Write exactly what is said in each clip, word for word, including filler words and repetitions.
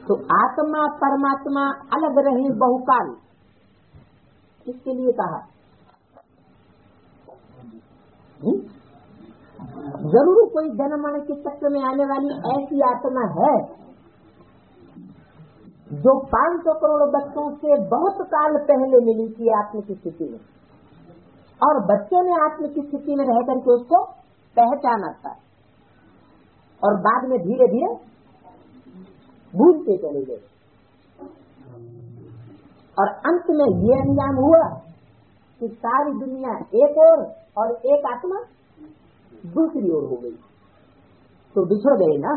तो आत्मा परमात्मा अलग रहे बहुकाल, किसके लिए कहा? हुँ? जरूर कोई जन्म मरण के चक्र में आने वाली ऐसी आत्मा है जो पांच सौ करोड़ बच्चों से बहुत काल पहले मिली थी आत्म की स्थिति में, और बच्चों ने आत्म की स्थिति में रह करके उसको पहचाना था, और बाद में धीरे धीरे भूलते चले गए, और अंत में ये अंजाम हुआ कि सारी दुनिया एक ओर और एक आत्मा दूसरी ओर हो गई, तो बिछड़ गए ना।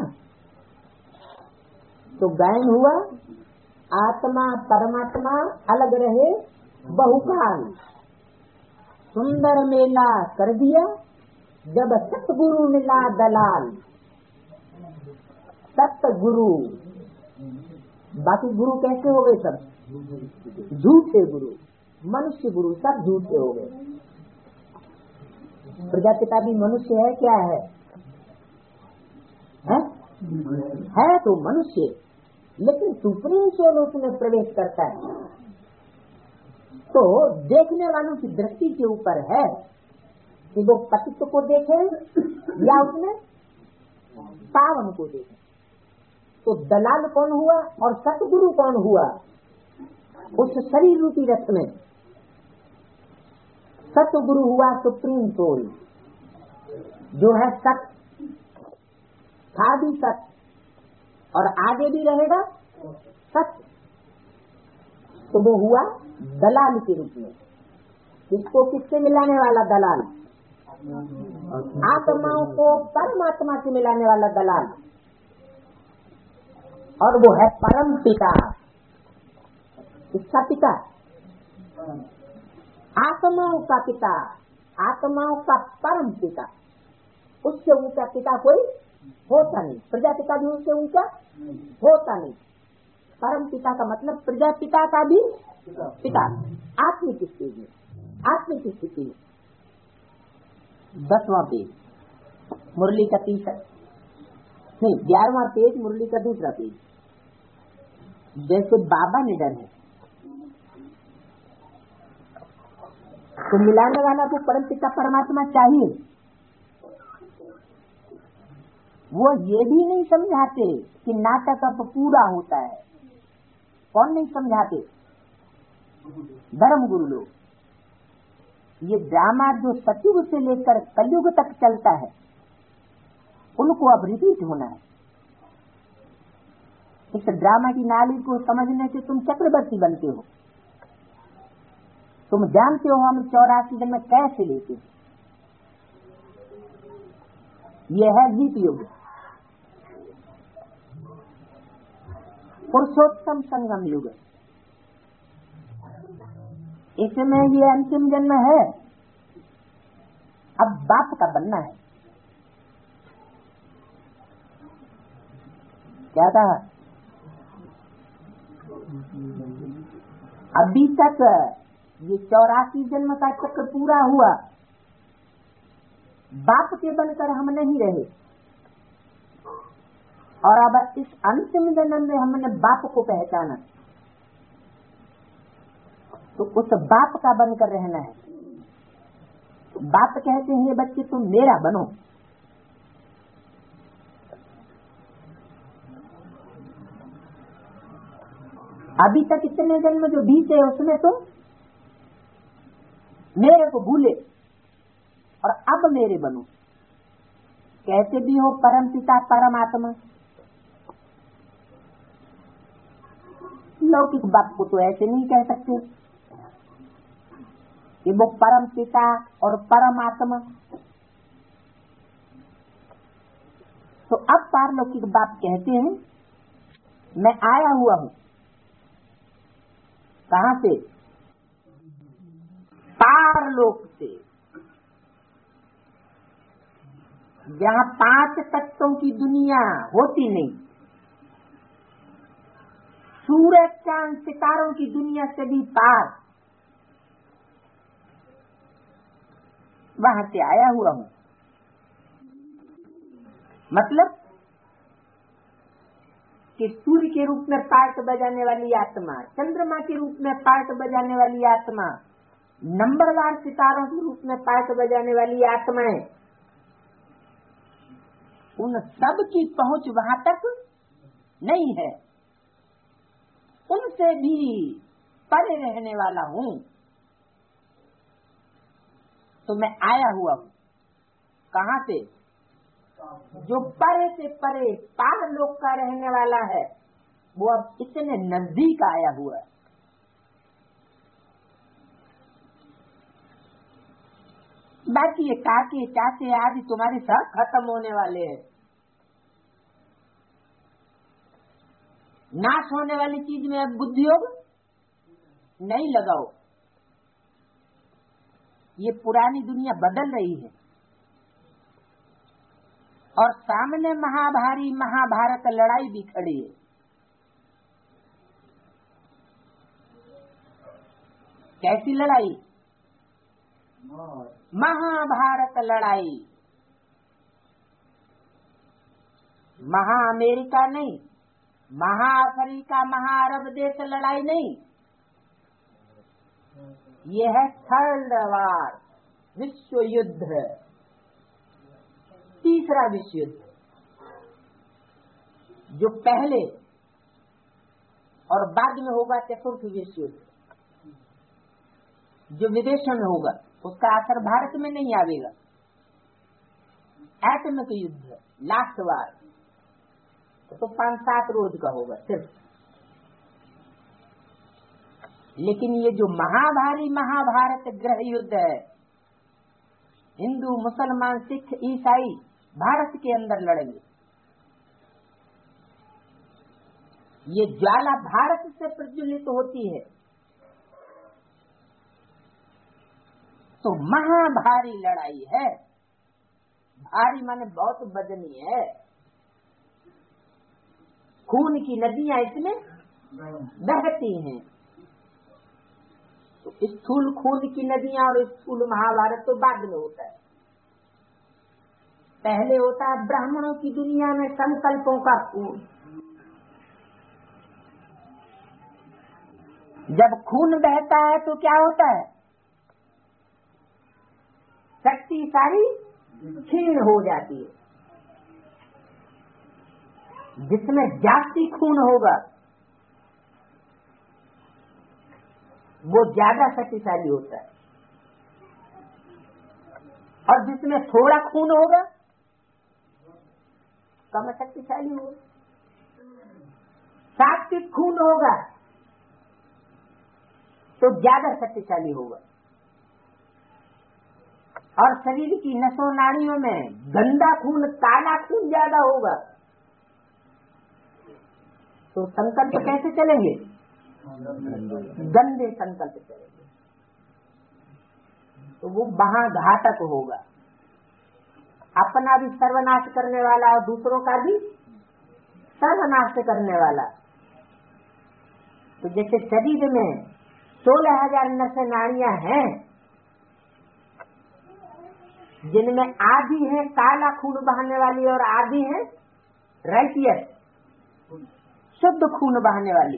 तो गायन हुआ आत्मा परमात्मा अलग रहे बहुकाल, सुंदर मेला कर दिया जब सतगुरु मिला दलाल। सतगुरु, बाकी गुरु कैसे हो गए? सब झूठे गुरु, मनुष्य गुरु सब झूठे हो गए। प्रजापिता भी मनुष्य है, क्या है? है, है तो मनुष्य, लेकिन सुप्रीम सोल उसमें प्रवेश करता है, तो देखने वालों की दृष्टि के ऊपर है कि वो पतित को देखे या उसमें पावन को देखे। तो दलाल कौन हुआ और सतगुरु कौन हुआ? उस शरीर रूपी रथ में सतगुरु हुआ सुप्रीम सोल, जो है सत, था भी सत और आगे भी रहेगा सत। तो वो हुआ दलाल के रूप में। किसको किससे मिलाने वाला दलाल? आत्माओं को परमात्मा से मिलाने वाला दलाल, और वो है परम पिता। इसका पिता आत्माओं का पिता, आत्माओं का परम पिता। उससे ऊंचा पिता कोई होता नहीं, प्रजापिता भी उससे ऊंचा होता नहीं। परम पिता का मतलब प्रजापिता का भी पिता, आत्मिक स्थिति में, आत्मिक स्थिति में। दसवां पेज मुरली का तीसरा, नहीं ग्यारहवां पेज मुरली का दूसरा पेज। जैसे बाबा निडर है तो मिलाने वाला को परम पिता परमात्मा चाहिए। वो ये भी नहीं समझाते कि नाटक अब पूरा होता है। कौन नहीं समझाते? धर्म गुरु लोग। ये ड्रामा जो सतयुग से लेकर कलयुग तक चलता है, उनको अब रिपीट होना है। इस ड्रामा की नाली को समझने से तुम चक्रवर्ती बनते हो। तुम जानते हो हम चौरासी दिन में कैसे लेते हैं। यह है गीत युग, पुरुषोत्तम संगम युग। इसमें ये अंतिम जन्म है, अब बाप का बनना है। क्या कहा? अभी तक ये चौरासी जन्म का चक्र पूरा हुआ, बाप के बनकर हम नहीं रहे, और अब इस अंतिम जन्म में हमने बाप को पहचाना, तो उस बाप का बनकर रहना है। बाप कहते हैं ये बच्चे तुम मेरा बनो। अभी तक इतने जन्म जो बीते उसमें तुम मेरे को भूले और अब मेरे बनो। कैसे भी हो परम पिता परमात्मा। लौकिक बाप को तो ऐसे नहीं कह सकते कि वो परम पिता और परमात्मा। तो अब पारलौकिक बाप कहते हैं मैं आया हुआ हूं। कहां से? पारलोक से, जहां पांच तत्वों की दुनिया होती नहीं, सूरज चांद सितारों की दुनिया से भी पार, वहां से आया हुआ हूं। मतलब कि सूर्य के रूप में पार्ट बजाने वाली आत्मा, चंद्रमा के रूप में पार्ट बजाने वाली आत्मा, नंबरवार सितारों के रूप में पार्ट बजाने वाली आत्माएं, उन सब की पहुंच वहां तक नहीं है। उनसे भी परे रहने वाला हूं। तो मैं आया हुआ हूं कहां से? जो परे से परे पार लोक का रहने वाला है, वो अब इतने नजदीक आया हुआ है। बाकी ये काके चाचे आदि तुम्हारे सब खत्म होने वाले हैं। नाश होने वाली चीज में अब बुद्धि योग नहीं लगाओ। ये पुरानी दुनिया बदल रही है और सामने महाभारी महाभारत लड़ाई भी खड़ी है। कैसी लड़ाई? महाभारत लड़ाई। महा अमेरिका नहीं, महा अफ्रीका, महा अरब देश लड़ाई नहीं, ये है थर्ड वार, विश्व युद्ध, तीसरा विश्व युद्ध, जो पहले और बाद में होगा चतुर्थ विश्व युद्ध, जो विदेशों में होगा उसका असर भारत में नहीं आवेगा। एटमिक युद्ध लास्ट वार तो पांच सात रोज का होगा सिर्फ। लेकिन ये जो महाभारी महाभारत गृह युद्ध है, हिंदू मुसलमान सिख ईसाई भारत के अंदर लड़ेंगे। ये ज्वाला भारत से प्रज्वलित होती है, तो महाभारी लड़ाई है। भारी माने बहुत वजनी है। खून की नदियां इसमें बहती हैं। तो स्थूल खून की नदियां और स्थूल महाभारत तो बाद में होता है। पहले होता है ब्राह्मणों की दुनिया में संकल्पों का खून। जब खून बहता है तो क्या होता है? शक्ति सारी क्षीण हो जाती है। जिसमें जास्ती खून होगा वो ज्यादा शक्तिशाली होता है, और जिसमें थोड़ा खून होगा कम शक्तिशाली होगा। सात्विक खून होगा तो ज्यादा शक्तिशाली होगा, और शरीर की नसों नाड़ियों में गंदा खून, काला खून ज्यादा होगा। तो संकल्प कैसे चलेंगे? गंदे संकल्प चलेंगे, तो वो महाघातक होगा। अपना भी सर्वनाश करने वाला और दूसरों का भी सर्वनाश करने वाला। तो जैसे शरीर में सोलह हजार नसें नाड़ियां हैं, जिनमें आधी है काला खून बहाने वाली और आधी है राइटियस शुद्ध खून बहाने वाली।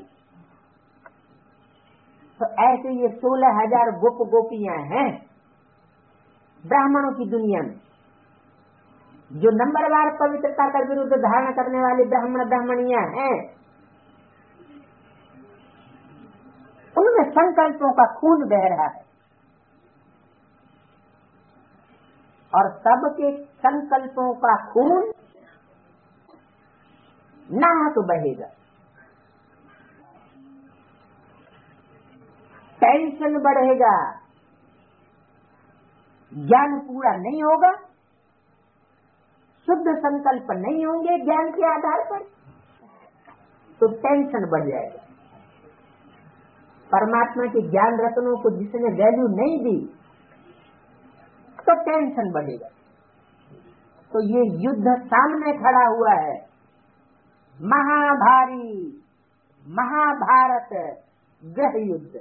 तो ऐसे ये सोलह हजार गोप गोपियां हैं ब्राह्मणों की दुनिया में, जो नंबरवार पवित्रता का विरुद्ध धारण करने वाली ब्राह्मण ब्राह्मणियां हैं। उनमें संकल्पों का खून बह रहा है, और सबके संकल्पों का खून नाहक बहेगा। टेंशन बढ़ेगा, ज्ञान पूरा नहीं होगा, शुद्ध संकल्प नहीं होंगे ज्ञान के आधार पर, तो टेंशन बढ़ जाएगा। परमात्मा के ज्ञान रत्नों को जिसने वैल्यू नहीं दी तो टेंशन बढ़ेगा। तो ये युद्ध सामने खड़ा हुआ है, महाभारी महाभारत गृह युद्ध।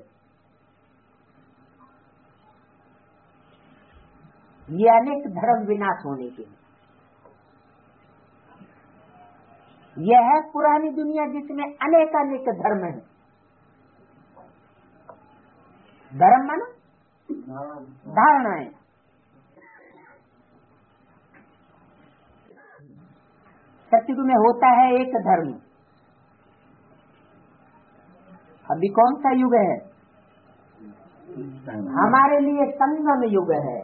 ये अनेक धर्म विनाश होने के, यह है पुरानी दुनिया जिसमें अनेकानेक धर्म है। धर्म माना धारणाएं। सतयुग में होता है एक धर्म। अभी कौन सा युग है? हमारे लिए संगम युग है।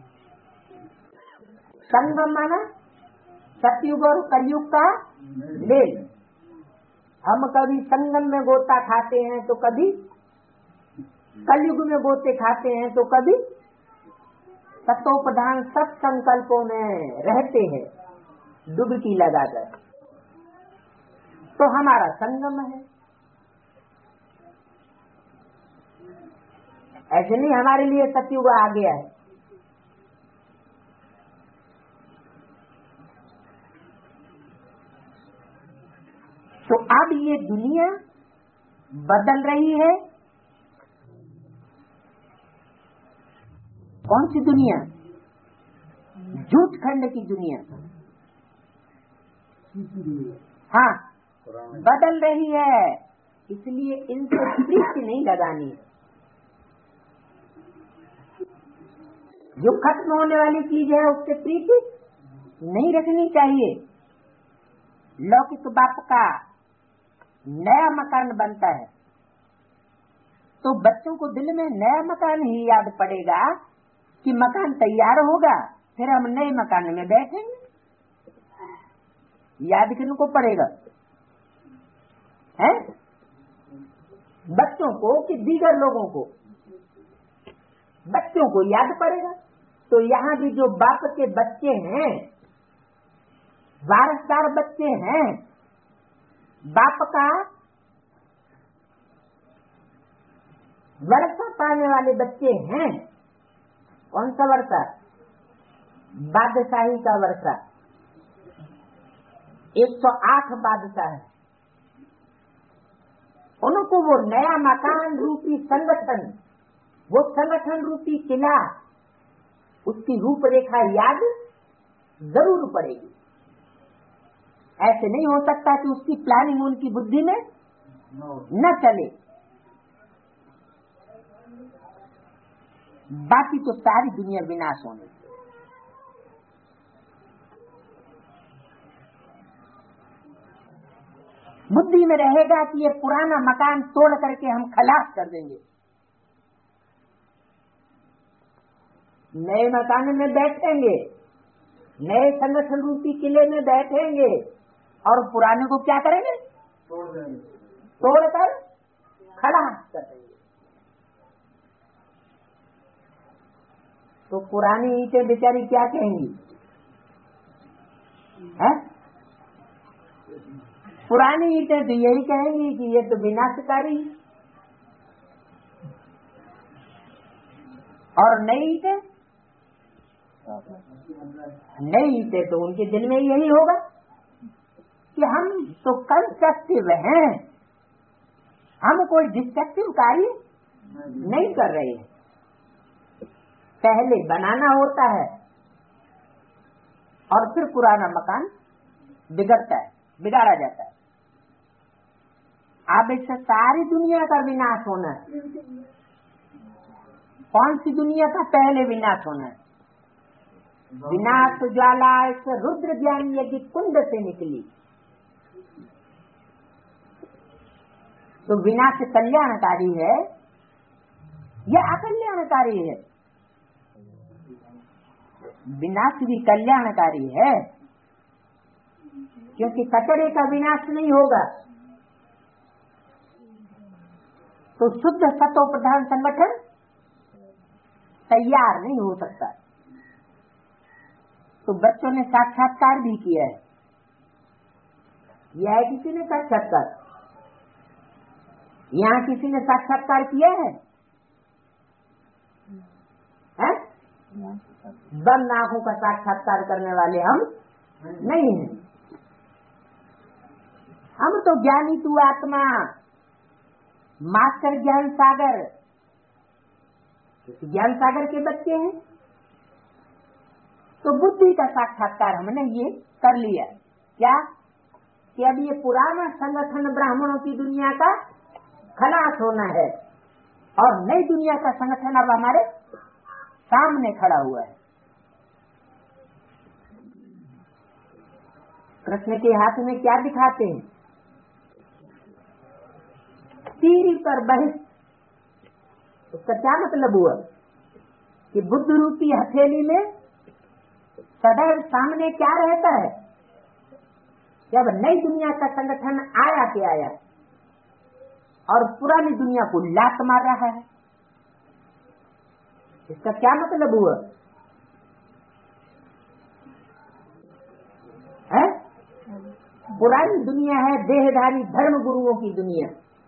संगम माना सतयुग और कलयुग का मेल। हम कभी संगम में गोता खाते हैं तो कभी कलयुग में गोते खाते हैं तो कभी सतोप्रधान सब संकल्पों में रहते हैं डुबकी लगाकर। तो हमारा संगम है। ऐसे नहीं हमारे लिए सतयुग आ गया है। तो अब ये दुनिया बदल रही है। कौन सी दुनिया? झूठ खंड की दुनिया। हाँ, बदल रही है। इसलिए इनसे प्रीति नहीं लगानी। जो खत्म होने वाली चीज है उससे प्रीति नहीं रखनी चाहिए। लौकिक बाप का नया मकान बनता है तो बच्चों को दिल में नया मकान ही याद पड़ेगा कि मकान तैयार होगा फिर हम नए मकान में बैठेंगे। याद किनको पड़ेगा? है बच्चों को कि दीगर लोगों को? बच्चों को याद पड़ेगा। तो यहाँ भी जो बाप के बच्चे हैं, वारसदार बच्चे हैं, बाप का वर्षा पाने वाले बच्चे हैं। कौन सा वर्षा? बादशाही का वर्षा। एक सौ आठ बादशाह है। उनको वो नया मकान रूपी संगठन, वो संगठन रूपी किला, उसकी रूपरेखा याद जरूर पड़ेगी। ऐसे नहीं हो सकता कि उसकी प्लानिंग उनकी बुद्धि में न चले। बाकी तो सारी दुनिया विनाश होने। बुद्धि में रहेगा कि ये पुराना मकान तोड़ करके हम खलास कर देंगे, नए मकान में बैठेंगे, नए संगठन रूपी किले में बैठेंगे और पुराने को क्या करेंगे? तोड़ देंगे, तोड़कर खलास कर देंगे। तो पुरानी ईंटें बेचारी क्या कहेंगी? है? पुरानी ईंटें तो यही कहेंगी कि ये तो विनाशकारी। और नई ईंटें, नई ईंटें तो उनके दिल में यही होगा कि हम तो कंस्ट्रक्टिव हैं, हम कोई डिस्ट्रक्टिव कार्य नहीं कर रहे हैं। पहले बनाना होता है और फिर पुराना मकान बिगड़ता है, बिगाड़ा जाता है। अब इससे सारी दुनिया का विनाश होना है। कौन सी दुनिया का पहले विनाश होना है? विनाश ज्वाला इस रुद्र ज्ञान यज्ञ कुंड से निकली। तो विनाश कल्याणकारी है या अकल्याणकारी है? विनाश भी कल्याणकारी है, क्योंकि कचरे का विनाश नहीं होगा तो शुद्ध सतो प्रधान संगठन तैयार नहीं हो सकता। तो बच्चों ने साक्षात्कार भी किया है। यह है किसी ने साक्षात्कार? यहाँ किसी ने साक्षात्कार किया है? है? बंद आंखों का साक्षात्कार करने वाले हम नहीं हैं। हम तो ज्ञानी तू आत्मा, मास्टर ज्ञान सागर, ज्ञान सागर के बच्चे हैं। तो बुद्धि का साक्षात्कार हमने ये कर लिया। क्या? कि अब ये पुराना संगठन ब्राह्मणों की दुनिया का खलास होना है और नई दुनिया का संगठन अब हमारे सामने खड़ा हुआ है। कृष्ण के हाथ में क्या दिखाते हैं? तीर पर बहिष्ठ। उसका क्या मतलब हुआ कि बुद्ध रूपी हथेली में सदैव सामने क्या रहता है? जब नई दुनिया का संगठन आया के आया और पुरानी दुनिया को लात मार रहा है। इसका क्या मतलब हुआ है? पुरानी दुनिया है देहधारी धर्म गुरुओं की दुनिया।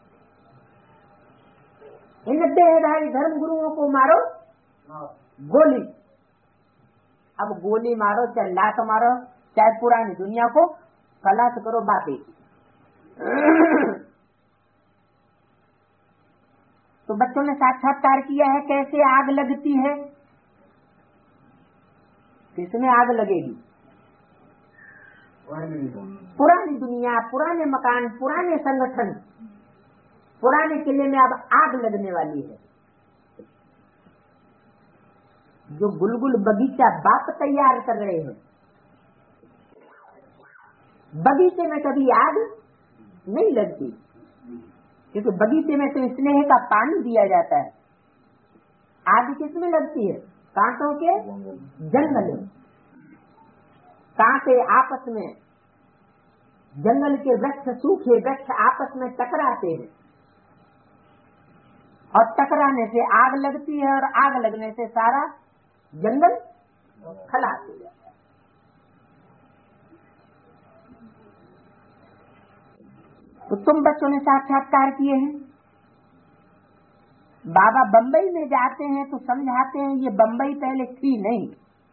इन देहधारी धर्म गुरुओं को मारो गोली। अब गोली मारो चाहे लात मारो चाहे पुरानी दुनिया को खलास करो, बातें। तो बच्चों ने साक्षात्कार किया है कैसे आग लगती है। किसमें आग लगेगी? पुरानी दुनिया, पुराने मकान, पुराने संगठन, पुराने किले में अब आग लगने वाली है। जो गुलगुल बगीचा बाप तैयार कर रहे हैं, बगीचे में कभी आग नहीं लगती, क्योंकि बगीचे में तो स्नेह का पानी दिया जाता है। आग किसमें लगती है? कांटों के जंगल में। कांटे आपस में, जंगल के वृक्ष, सूखे वृक्ष आपस में टकराते हैं और टकराने से आग लगती है और आग लगने से सारा जंगल खलास हो जाता है। तो तुम बच्चों ने साक्षात्कार किए हैं। बाबा बंबई में जाते हैं तो समझाते हैं ये बंबई पहले थी नहीं।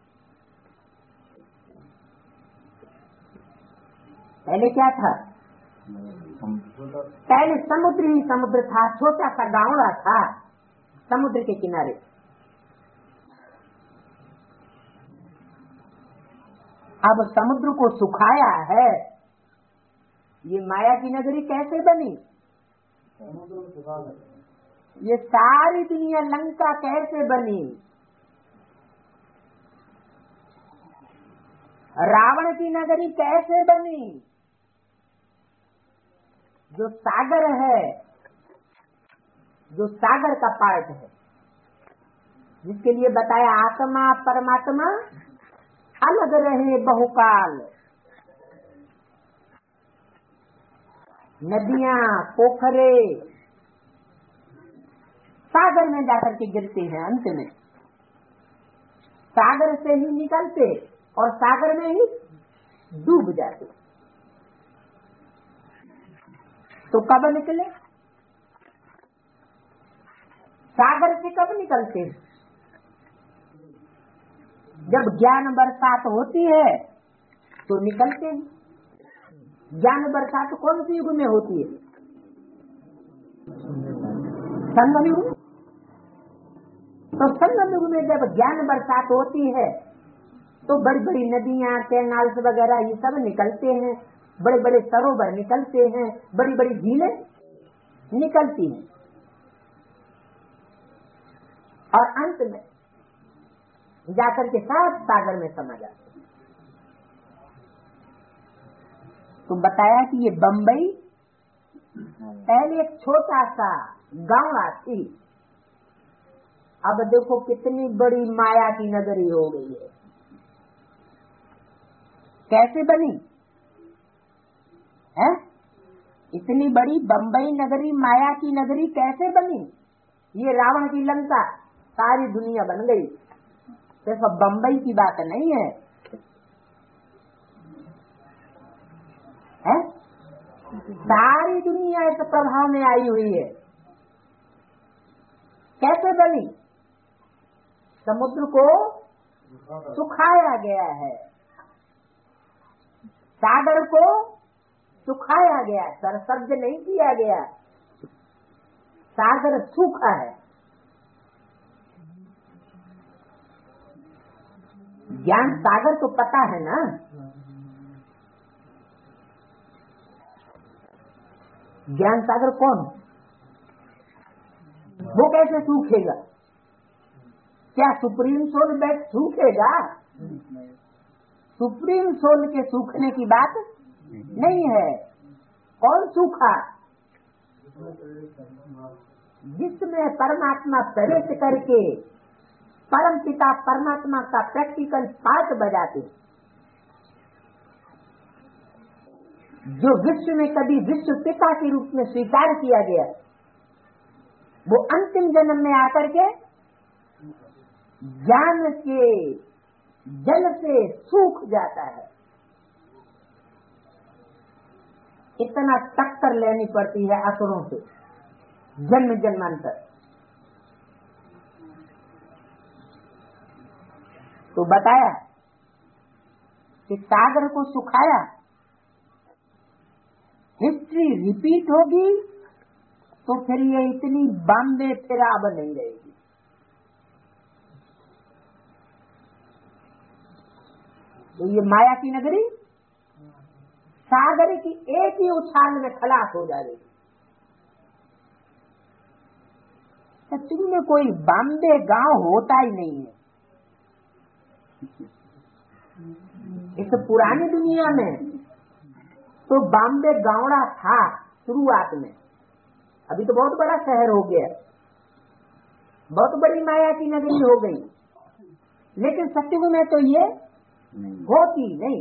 पहले क्या था? पहले समुद्र ही समुद्र था, छोटा सा गाँव था समुद्र के किनारे। अब समुद्र को सुखाया है। ये माया की नगरी कैसे बनी? ये सारी दुनिया लंका कैसे बनी? रावण की नगरी कैसे बनी? जो सागर है, जो सागर का पार्ट है, जिसके लिए बताया आत्मा परमात्मा अलग रहे बहुकाल। नदियां, पोखरे सागर में जाकर के गिरते हैं, अंत में सागर से ही निकलते और सागर में ही डूब जाते। तो कब निकले? सागर से कब निकलते? जब ज्ञान बरसात होती है तो निकलते हैं। ज्ञान बरसात कौन सी युग में होती है? संगम युग। तो संगम युग में जब ज्ञान बरसात होती है तो बड़ी बड़ी नदियां, कैनाल्स वगैरह ये सब निकलते हैं, बड़े बड़े सरोवर निकलते हैं, बड़ी बड़ी झीलें निकलती हैं और अंत में जाकर के सब सागर में समा जाते। तो बताया कि ये बंबई पहले एक छोटा सा गाँव थी, अब देखो कितनी बड़ी माया की नगरी हो गई है। कैसे बनी है? इतनी बड़ी बंबई नगरी, माया की नगरी कैसे बनी? ये रावण की लंका सारी दुनिया बन गई। सिर्फ बंबई की बात नहीं है, है? सारी दुनिया इस प्रभाव में आई हुई है। कैसे बनी? समुद्र को सुखाया गया है, सागर को सुखाया गया, सरसब्ज नहीं किया गया। सागर सूखा है। ज्ञान सागर तो पता है ना, ज्ञान सागर कौन? वो कैसे सूखेगा? क्या सुप्रीम सोल बैठ सूखेगा? सुप्रीम सोल के सूखने की बात नहीं है। कौन सूखा? जिसमें परमात्मा प्रवेश करके परम पिता परमात्मा का प्रैक्टिकल पाठ बजाते, जो विश्व में कभी विश्व पिता के रूप में स्वीकार किया गया, वो अंतिम जन्म में आकर के ज्ञान के जल से सूख जाता है। इतना टक्कर लेनी पड़ती है असुरों से जन्म जन्मांतर। तो बताया कि सागर को सुखाया, हिस्ट्री रिपीट होगी तो फिर ये इतनी बॉम्बे फिर अब नहीं रहेगी। तो ये माया की नगरी सागर की एक ही उछाल में खलास हो जाएगी। सच में कोई बॉम्बे गांव होता ही नहीं है इस पुरानी दुनिया में। तो बॉम्बे गावड़ा था शुरुआत में, अभी तो बहुत बड़ा शहर हो गया, बहुत बड़ी माया की नगरी हो गई। लेकिन सत्युग में तो ये होती नहीं।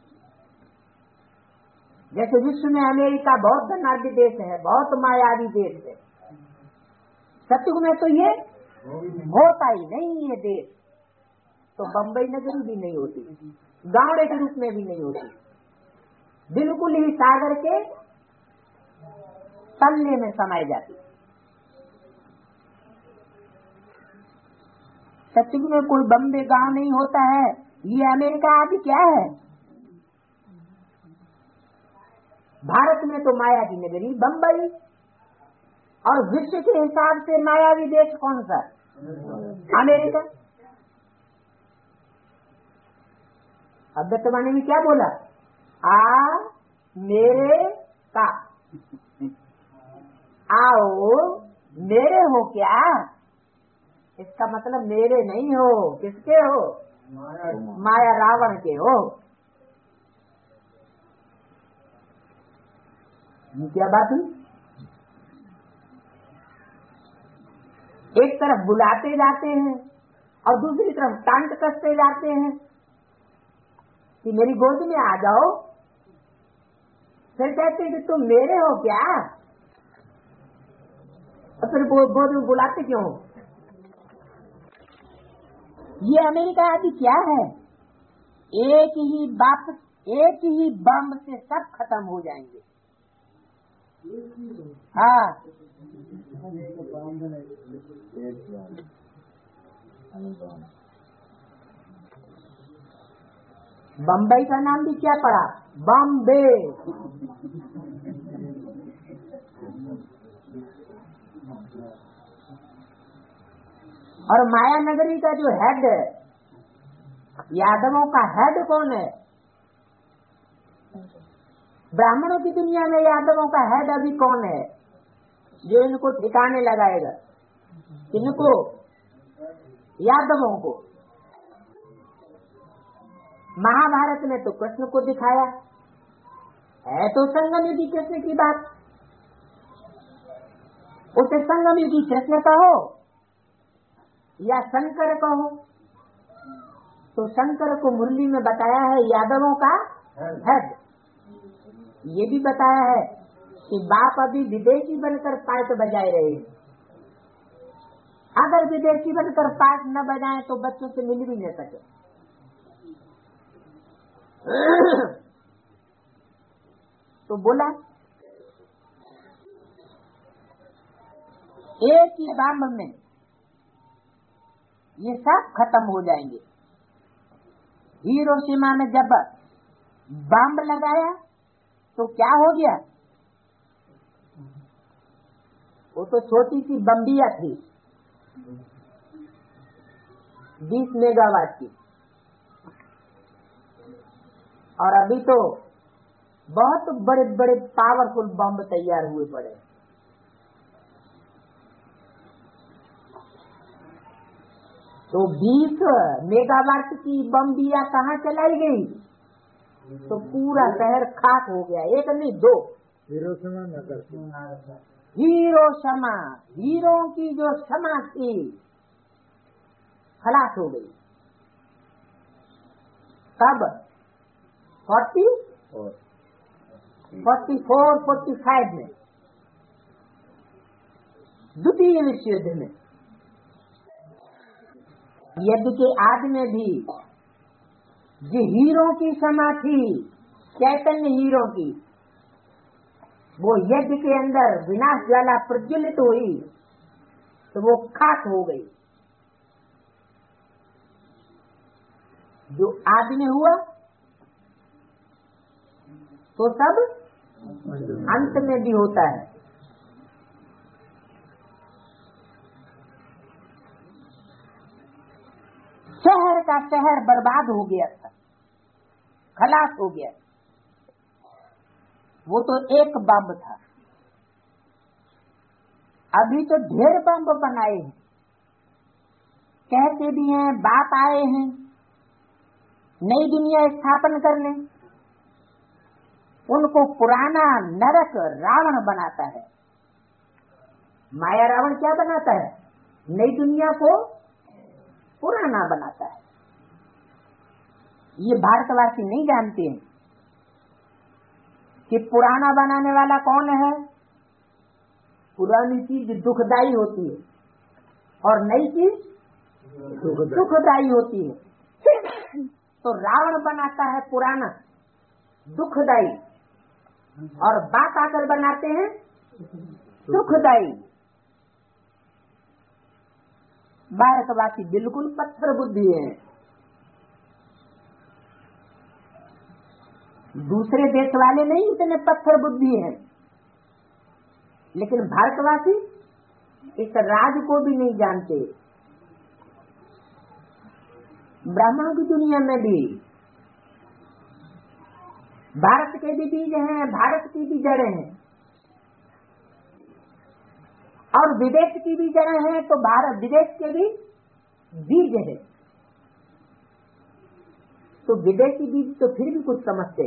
जैसे विश्व में अमेरिका बहुत धनाढ़ देश है, बहुत मायावी देश है, सत्युग में तो ये होता ही नहीं ये देश। तो बम्बई नगरी भी नहीं होती, गावड़े के रूप में भी नहीं होती, बिल्कुल ही सागर के तलने में समाई जाती। सत्युग में कोई बम्बे गांव नहीं होता है। ये अमेरिका आदि क्या है? भारत में तो माया की नगरी बम्बई, और विश्व के हिसाब से मायावी देश कौन सा? अमेरिका। अब वर्तमान में क्या बोला? आ मेरे का, आओ मेरे हो क्या? इसका मतलब मेरे नहीं हो, किसके हो? माया रावण के हो। ये क्या बात हुई? एक तरफ बुलाते जाते हैं और दूसरी तरफ टांट कसते जाते हैं कि मेरी गोद में आ जाओ। फिर कहते हैं कि तुम मेरे हो क्या? और फिर गोद में बुलाते क्यों? ये अमेरिका आदि क्या है? एक ही बाप, एक ही बम से सब खत्म हो जाएंगे। हाँ, बम्बई का नाम भी क्या पड़ा? बॉम्बे। और माया नगरी का जो हेड है, यादवों का हेड कौन है? ब्राह्मणों की दुनिया में यादवों का हेड अभी कौन है जो इनको ठिकाने लगाएगा? इनको, यादवों को। महाभारत में तो कृष्ण को दिखाया है, तो संगम युगी कृष्ण की बात। उसे संगम युगी कृष्ण कहो या शंकर कहो, तो शंकर को मुरली में बताया है यादवों का हेड। ये भी बताया है कि बाप अभी विदेशी बनकर पार्ट बजाए रहे। अगर विदेशी बनकर पार्ट न बजाएं तो बच्चों से मिल भी नहीं सके। तो बोला एक ही बम में ये सब खत्म हो जाएंगे। हिरोशिमा में जब बम लगाया तो क्या हो गया? वो तो छोटी सी बम्बिया थी, बीस मेगावाट की, और अभी तो बहुत बड़े बड़े पावरफुल बम तैयार हुए पड़े। तो बीस मेगावाट की बम दिया कहाँ चलाई गई? तो पूरा शहर खाक हो गया। एक नहीं दो। Hiroshima Nagasaki. हिरोशिमा, हीरो की जो क्षमा थी खलास हो गई। कब? Forty forty four forty five में, द्वितीय विश्व युद्ध में। यज्ञ के आदि में भी जो हीरो की क्षमा थी, चैतन्य हीरो की, वो यज्ञ के अंदर विनाश ज्वाला प्रज्वलित हुई तो वो खाक हो गई। जो आदि में हुआ तो सब अंत में भी होता है। शहर का शहर बर्बाद हो गया था, खलास हो गया। वो तो एक बम था, अभी तो ढेर बम बनाए हैं। कहते भी हैं बाप आए हैं नई दुनिया स्थापन करने, उनको पुराना नरक रावण बनाता है। माया रावण क्या बनाता है? नई दुनिया को पुराना बनाता है। ये भारतवासी नहीं जानते हैं कि पुराना बनाने वाला कौन है। पुरानी चीज दुखदाई होती है और नई चीज सुखदाई होती है। तो रावण बनाता है पुराना दुखदाई और बाप आकर बनाते हैं सुखदाई। भारतवासी बिल्कुल पत्थर बुद्धि है। दूसरे देश वाले नहीं इतने पत्थर बुद्धि हैं, लेकिन भारतवासी इस राज को भी नहीं जानते। ब्राह्मणों की दुनिया में भी भारत के भी बीज हैं, भारत की भी जड़ें हैं, और विदेश की भी जड़ें हैं तो भारत विदेश के भी बीज है। तो विदेशी बीज तो फिर भी कुछ समझते।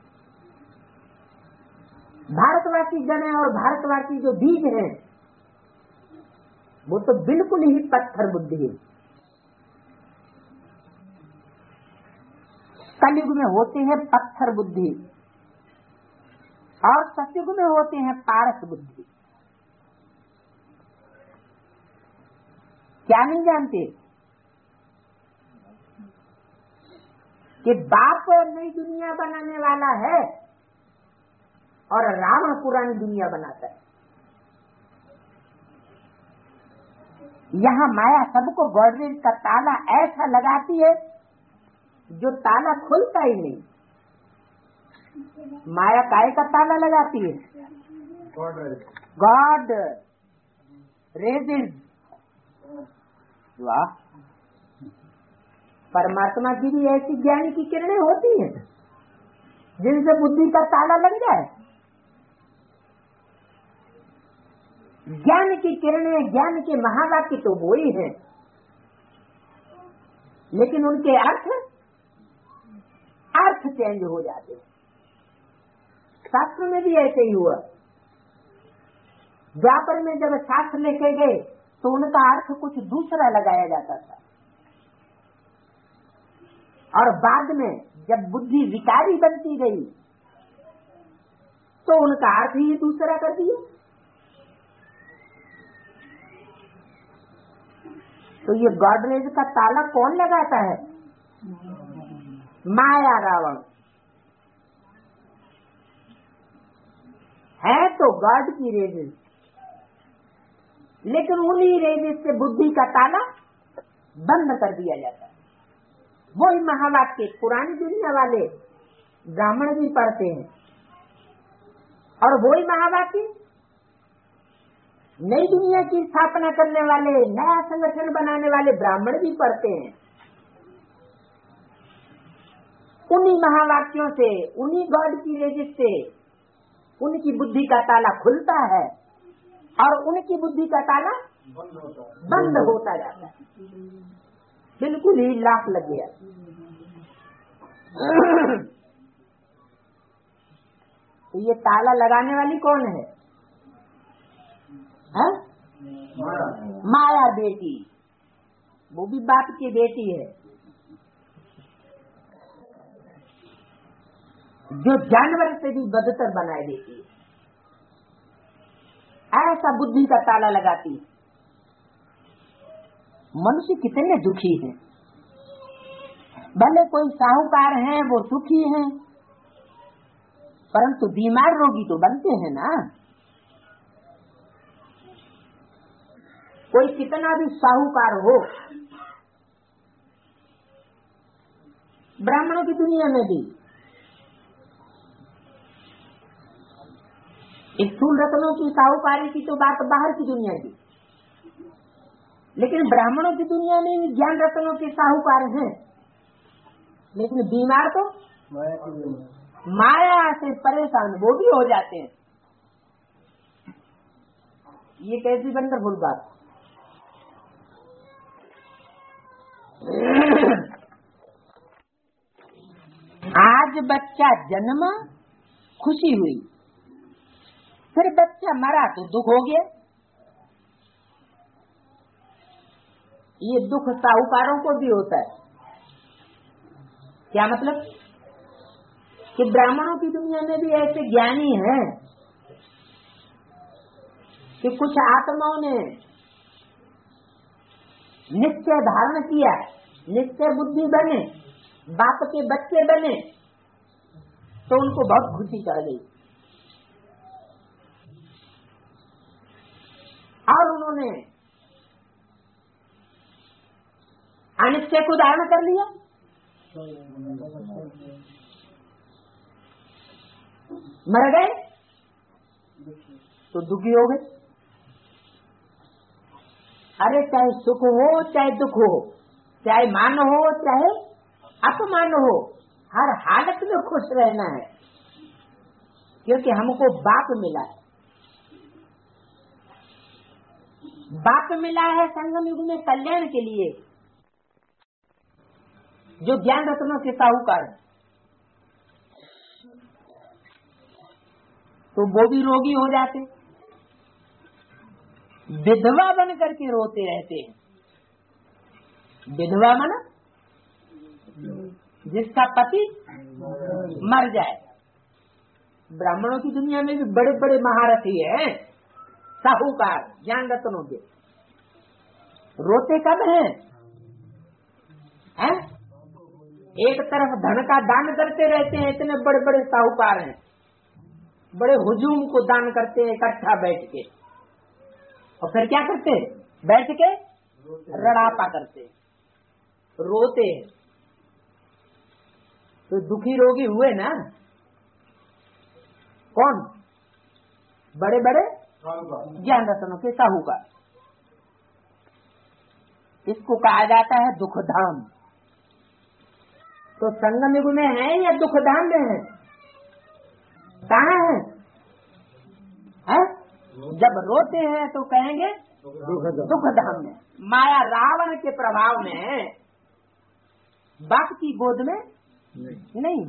भारतवासी जड़ें और भारतवासी जो बीज हैं वो तो बिल्कुल ही पत्थर बुद्धि है। कलयुग में होते हैं पत्थर बुद्धि और सतयुग में होते हैं पारस बुद्धि। क्या नहीं जानते कि बाप नई दुनिया बनाने वाला है और रावण पुरानी दुनिया बनाता है। यहाँ माया सबको गॉडरेज का ताला ऐसा लगाती है जो ताला खुलता ही नहीं। माया काय का ताला लगाती है? गॉड रेजेस। वाह, परमात्मा की भी ऐसी ज्ञान की किरणें होती हैं जिनसे बुद्धि का ताला लग जाए। ज्ञान की किरणें, ज्ञान के महावाक्य तो वो ही हैं, लेकिन उनके अर्थ अर्थ चेंज हो जाते हैं। शास्त्र में भी ऐसे ही हुआ। द्वापर में जब शास्त्र लेके गए तो उनका अर्थ कुछ दूसरा लगाया जाता था, और बाद में जब बुद्धि विकारी बनती गई तो उनका अर्थ ही दूसरा कर दिया। तो ये गॉडरेज का ताला कौन लगाता है? माया रावण है तो गॉड की रेजेस, लेकिन उन्हीं रेजेस से बुद्धि का ताला बंद कर दिया जाता है। वही महावाक्य पुरानी दुनिया वाले ब्राह्मण भी पढ़ते हैं, और वही महावाक्य नई दुनिया की स्थापना करने वाले, नया संगठन बनाने वाले ब्राह्मण भी पढ़ते हैं। उन्हीं महावाक्यों से, उन्हीं गॉड की रेजिस से उनकी बुद्धि का ताला खुलता है और उनकी बुद्धि का ताला बंद होता जाता है। बिल्कुल ही लाख लग गया। तो ये ताला लगाने वाली कौन है? है? माया बेटी, वो भी बाप की बेटी है, जो जानवर से भी बदतर बनाए देती है। ऐसा बुद्धि का ताला लगाती है। मनुष्य कितने दुखी हैं। भले कोई साहूकार हैं वो सुखी हैं, परंतु बीमार रोगी तो बनते हैं ना। कोई कितना भी साहूकार हो, ब्राह्मणों की दुनिया में भी स्थूल रत्नों की साहूकारी की तो बात बाहर की दुनिया की, लेकिन ब्राह्मणों की दुनिया में भी ज्ञान रत्नों के साहूकार हैं, लेकिन बीमार तो माया से परेशान वो भी हो जाते हैं। ये कैसी वंडरफुल बात। आज बच्चा जन्मा, खुशी हुई, फिर बच्चा मरा तो दुख हो गया। ये दुख साहूकारों को भी होता है। क्या मतलब? कि ब्राह्मणों की दुनिया में भी ऐसे ज्ञानी हैं कि कुछ आत्माओं ने निश्चय धारण किया, निश्चय बुद्धि बने, बाप के बच्चे बने, तो उनको बहुत खुशी चढ़ गई और उन्होंने अनिश्चय को धारण कर लिया। मर गए तो दुखी हो गए। अरे चाहे सुख हो चाहे दुख हो, चाहे मान हो चाहे अपमान हो, हर हालत में खुश रहना है, क्योंकि हमको बाप मिला है। बाप मिला है संगम युग में कल्याण के लिए, जो ज्ञान रत्नों के साहूकार है। तो वो भी रोगी हो जाते, विधवा बन करके रोते रहते हैं। विधवा माना जिसका पति मर जाए। ब्राह्मणों की दुनिया में भी बड़े बड़े महारथी हैं, साहूकार ज्ञान रत्नों के। रोते कब हैं? है? एक तरफ धन का दान करते रहते हैं, इतने बड़े बड़े साहूकार हैं, बड़े हुजूम को दान करते हैं इकट्ठा बैठ के, और फिर क्या करते हैं? बैठ के रड़ापा करते हैं, रोते हैं। तो दुखी रोगी हुए ना कौन? बड़े बड़े ज्ञान रत्नों के साहूकार। इसको कहा जाता है दुख धाम। तो संगम युग में है या दुख धाम में है? कहाँ है? है? जब रोते हैं तो कहेंगे दुख धाम में। माया रावण के प्रभाव में बाप की गोद में नहीं, नहीं।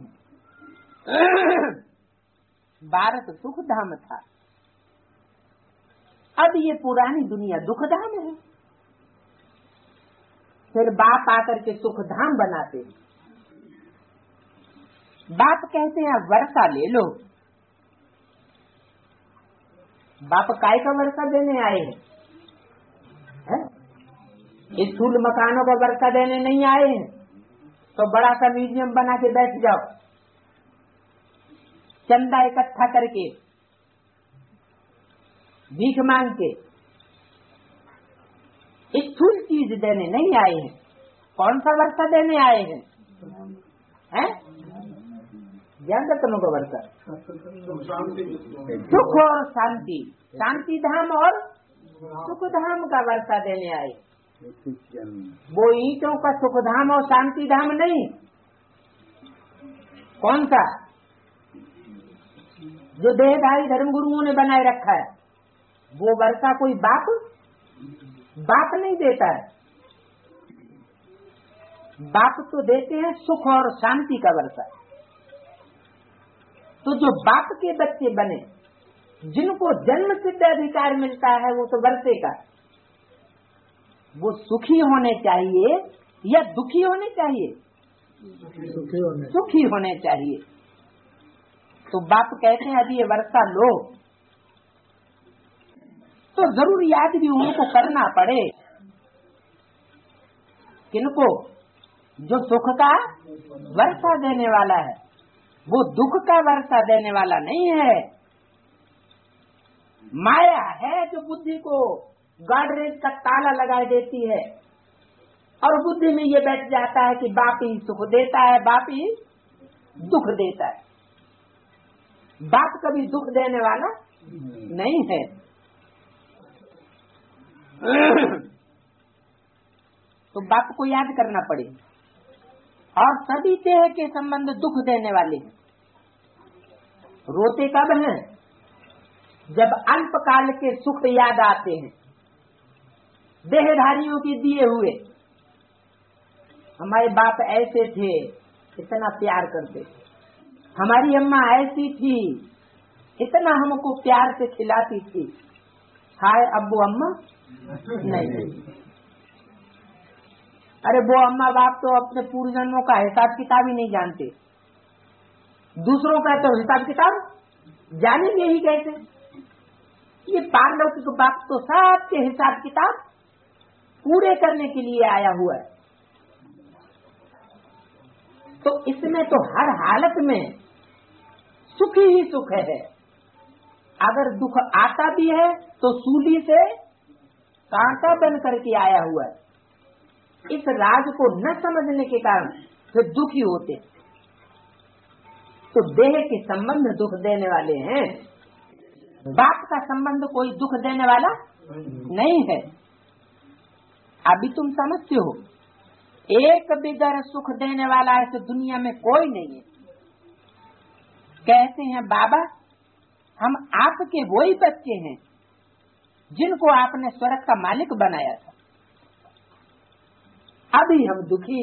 भारत सुख धाम था, अब ये पुरानी दुनिया दुख धाम है। फिर बाप आकर के सुख धाम बनाते। बाप कहते हैं वर्षा ले लो। बाप काय का वर्षा देने आए हैं? है? स्थूल मकानों का वर्षा देने नहीं आए हैं। तो बड़ा सा म्यूजियम बना के बैठ जाओ, चंदा इकट्ठा करके, भीख मांग के। स्थूल चीज देने नहीं आए हैं। कौन सा वर्षा देने आए हैं? हैं? ज्ञान रत्नों का वर्षा, सुख और शांति, शांति धाम और सुख धाम का वर्षा देने आए। वो ईंटों का सुख धाम और शांति धाम नहीं, कौन सा? जो देहधारी धर्म गुरुओं ने बनाए रखा है, वो वर्षा कोई बाप बाप नहीं देता है। बाप तो देते हैं सुख और शांति का वर्षा। तो जो बाप के बच्चे बने, जिनको जन्म सिद्ध अधिकार मिलता है, वो तो वर्षे का, वो सुखी होने चाहिए या दुखी होने चाहिए? सुखी होने सुखी होने चाहिए। तो बाप कहते हैं यदि ये वर्षा लो तो जरूर याद भी उनको करना पड़े। किनको? जो सुख का वर्षा देने वाला है, वो दुख का वर्षा देने वाला नहीं है। माया है जो बुद्धि को गॉडरेज का ताला लगा देती है और बुद्धि में ये बैठ जाता है कि बाप ही सुख देता है, बाप ही दुख देता है। बाप कभी दुख देने वाला नहीं है। तो बाप को याद करना पड़े। और सभी देह के संबंध दुख देने वाले हैं। रोते कब हैं? जब अल्पकाल के सुख याद आते हैं। देहधारियों के दिए हुए, हमारे बाप ऐसे थे, इतना प्यार करते, हमारी अम्मा ऐसी थी, इतना हमको प्यार से खिलाती थी। हाय अब वो अम्मा नहीं। अरे वो अम्मा बाप तो अपने पूर्व जन्मों का हिसाब किताब ही नहीं जानते। दूसरों का तो हिसाब किताब जानेंगे ही कैसे? ये पारलौकिक बाप तो सबके हिसाब किताब पूरे करने के लिए आया हुआ है। तो इसमें तो हर हालत में सुख ही सुख है। अगर दुख आता भी है तो सूली से कांटा बन करके आया हुआ है। इस राज को न समझने के कारण फिर दुखी होते। तो देह के संबंध दुख देने वाले हैं, बाप का संबंध कोई दुख देने वाला नहीं है। अभी तुम समझते हो, एक बिगर सुख देने वाला ऐसे दुनिया में कोई नहीं है। कहते हैं बाबा हम आपके वही बच्चे हैं जिनको आपने स्वर्ग का मालिक बनाया था, अभी हम दुखी।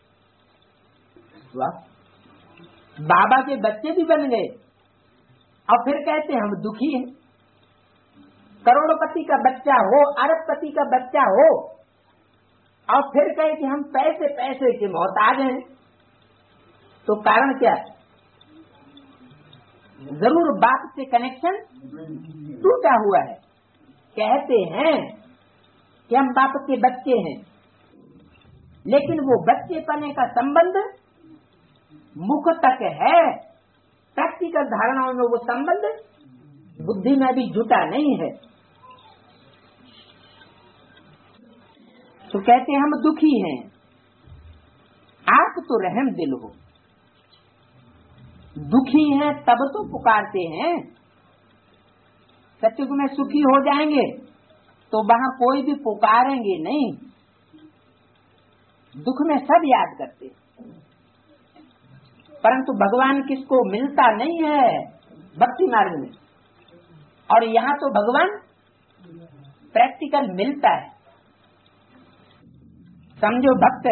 वाह, बाबा के बच्चे भी बन गए और फिर कहते हैं हम दुखी हैं। करोड़पति का बच्चा हो, अरबपति का बच्चा हो और फिर कहे कि हम पैसे पैसे के मोहताज हैं, तो कारण क्या? जरूर बाप से कनेक्शन टूटा हुआ है। कहते हैं कि हम बाप के बच्चे हैं, लेकिन वो बच्चे पने का संबंध मुख तक है, प्रैक्टिकल धारणाओं में वो संबंध बुद्धि में भी जुटा नहीं है। तो कहते हैं हम दुखी हैं। आप तो रहम दिल हो, दुखी हैं तब तो पुकारते हैं। सत्युग में सुखी हो जाएंगे तो वहां कोई भी पुकारेंगे नहीं, दुख में सब याद करते। परंतु भगवान किसको मिलता नहीं है भक्ति मार्ग में, और यहाँ तो भगवान प्रैक्टिकल मिलता है। समझो भक्त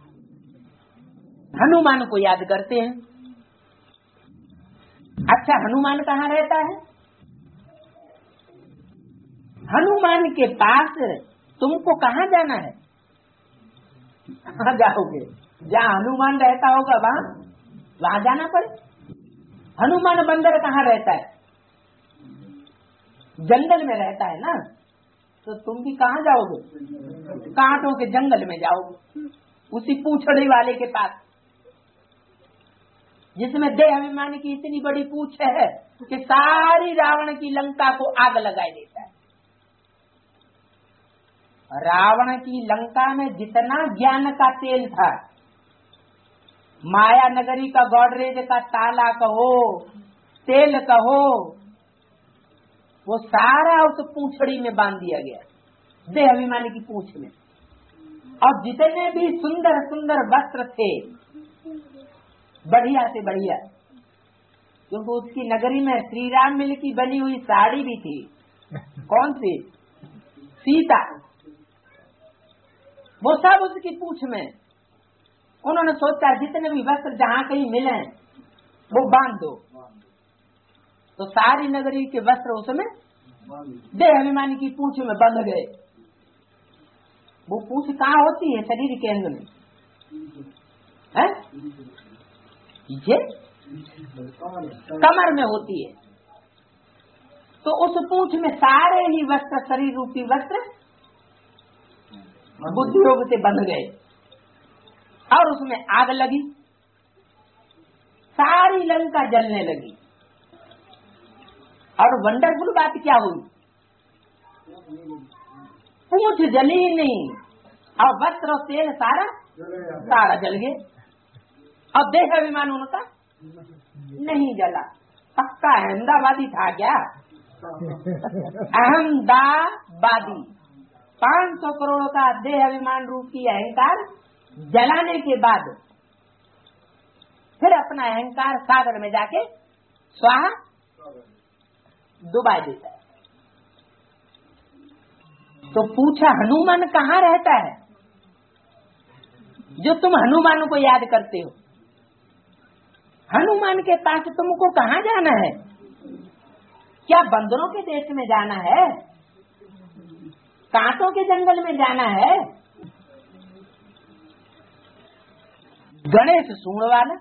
हनुमान को याद करते हैं। अच्छा, हनुमान कहाँ रहता है? हनुमान के पास तुमको कहाँ जाना है? कहाँ जाओगे? जहाँ हनुमान रहता होगा वहाँ वहाँ जाना पड़े। हनुमान बंदर कहाँ रहता है? जंगल में रहता है ना, तो तुम भी कहाँ जाओगे? कांटों के जंगल में जाओगे, उसी पूछड़ी वाले के पास, जिसमें देह अभिमान की इतनी बड़ी पूछ है कि सारी रावण की लंका को आग लगाए देता है। रावण की लंका में जितना ज्ञान का तेल था, माया नगरी का गॉडरेज का ताला कहो, तेल कहो, वो सारा उस पूंछड़ी में बांध दिया गया, देह अभिमानी की पूंछ में। और जितने भी सुंदर सुंदर वस्त्र थे, बढ़िया से बढ़िया, क्योंकि उसकी नगरी में श्री राम मिल की बनी हुई साड़ी भी थी। कौन सी? सीता। वो सब उसकी पूंछ में। उन्होंने सोचा जितने भी वस्त्र जहाँ कहीं मिले वो बांध दो, तो सारी नगरी के वस्त्र उसमें देह अभिमानी की पूंछ में बंध गए। वो पूंछ कहाँ होती है? शरीर के अंग में है, ये कमर में होती है। तो उस पूंछ में सारे ही वस्त्र, शरीर रूपी वस्त्र बुद्धि योग से बंध गए और उसमें आग लगी, सारी लंका जलने लगी। और वंडरफुल बात क्या हुई? पूंछ जली ही नहीं और वस्त्र और तेल सारा सारा जल गए और देह अभिमान उनका नहीं जला। पक्का अहमदाबादी था क्या? अहमदाबादी। पांच सौ करोड़ का देह अभिमान रूपी अहंकार जलाने के बाद फिर अपना अहंकार सागर में जाके स्वाहा डुबा देता है। तो पूछा हनुमान कहाँ रहता है जो तुम हनुमान को याद करते हो? हनुमान के पास तुमको कहाँ जाना है? क्या बंदरों के देश में जाना है? कांटों के जंगल में जाना है? गणेश सूंड वाला,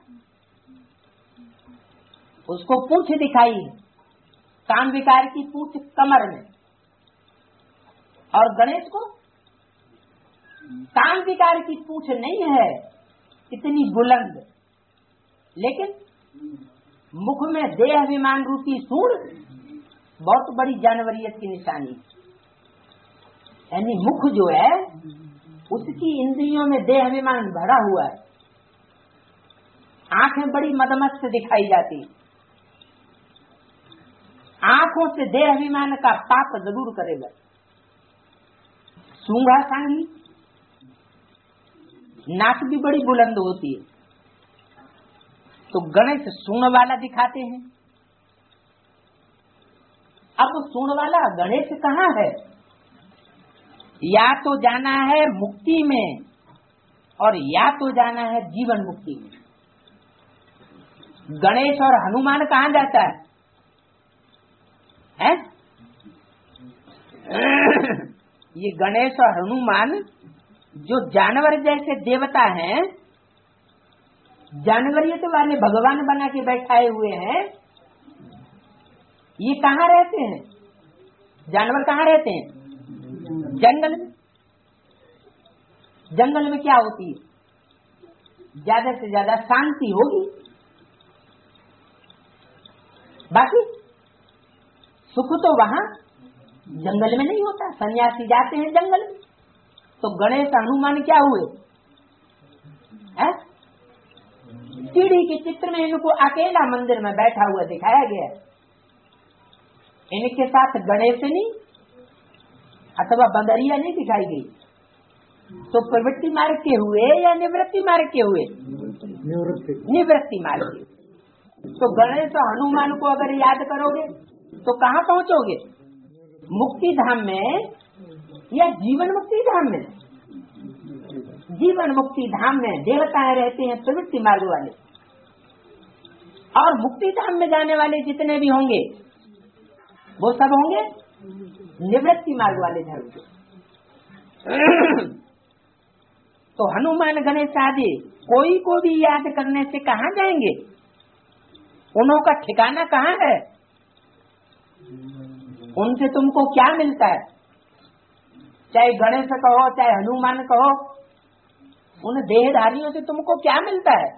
उसको पूंछ दिखाई है, काम विकार की पूंछ कमर में, और गणेश को काम विकार की पूंछ नहीं है इतनी बुलंद, लेकिन मुख में देह अभिमान रूपी सूंड बहुत बड़ी जानवरियत की निशानी। यानी मुख जो है उसकी इंद्रियों में देह अभिमान भरा हुआ है। आंखें बड़ी मदमस्त दिखाई जाती, आंखों से देह अभिमान का पाप जरूर करेगा। सूंघा सांगी, नाक भी बड़ी बुलंद होती है, तो गणेश सूंड वाला दिखाते हैं। अब सूंड वाला गणेश कहाँ है? या तो जाना है मुक्ति में और या तो जाना है जीवन मुक्ति में। गणेश और हनुमान कहाँ जाता है, है? ये गणेश और हनुमान जो जानवर जैसे देवता हैं, जानवरियत वाले भगवान बना के बैठाए हुए हैं, ये कहाँ रहते हैं? जानवर कहाँ रहते हैं? जंगल में। जंगल में क्या होती है? ज्यादा से ज्यादा शांति होगी, बाकी सुख तो वहाँ जंगल में नहीं होता। सन्यासी जाते हैं जंगल में, तो गणेश हनुमान क्या हुए? है? सीढ़ी के चित्र में इनको अकेला मंदिर में बैठा हुआ दिखाया गया। इनके साथ गणेशनी अथवा बंदरिया नहीं दिखाई गई। तो प्रवृत्ति मार्ग के हुए या निवृत्ति मार्ग के हुए? निवृत्ति निवृत्ति मार्ग के। तो गणेश और हनुमान को अगर याद करोगे तो कहाँ पहुँचोगे? मुक्ति धाम में या जीवन मुक्ति धाम में? जीवन मुक्ति धाम में देवताएं रहते हैं प्रवृत्ति मार्ग वाले, और मुक्ति धाम में जाने वाले जितने भी होंगे वो सब होंगे निवृत्ति मार्ग वाले धर्म के। तो हनुमान गणेश आदि कोई को भी याद करने से कहाँ जाएंगे? उनका ठिकाना कहाँ है? उनसे तुमको क्या मिलता है? चाहे गणेश कहो चाहे हनुमान कहो, उन देहधारियों से तुमको क्या मिलता है?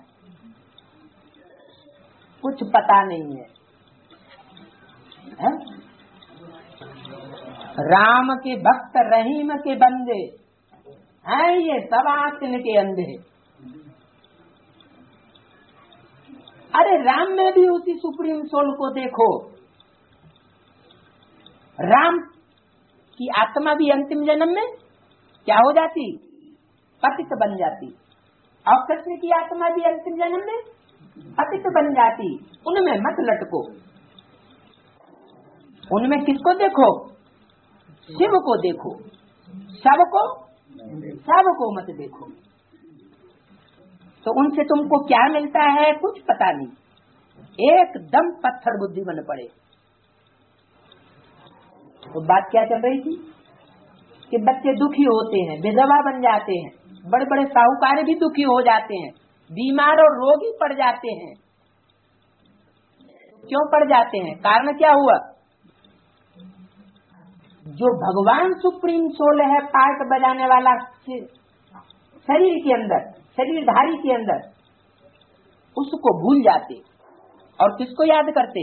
कुछ पता नहीं है, है? राम के भक्त रहीम के बंदे हैं ये सब आंखन के अंधे। अरे राम में भी उसी सुप्रीम सोल को देखो। राम की आत्मा भी अंतिम जन्म में क्या हो जाती? पतित बन जाती। और कृष्ण की आत्मा भी अंतिम जन्म में अतीत बन जाती, उनमें मत लटको। उनमें किसको देखो? शिव को देखो, सबको सबको मत देखो। तो उनसे तुमको क्या मिलता है कुछ पता नहीं, एकदम पत्थर बुद्धि बन पड़े। तो बात क्या चल रही थी कि बच्चे दुखी होते हैं, विधवा बन जाते हैं, बड़े बड़े साहूकार भी दुखी हो जाते हैं, बीमार और रोगी पड़ जाते हैं। क्यों पड़ जाते हैं? कारण क्या हुआ? जो भगवान सुप्रीम सोल है, पार्ट बजाने वाला शरीर के अंदर, शरीरधारी के अंदर, उसको भूल जाते और किसको याद करते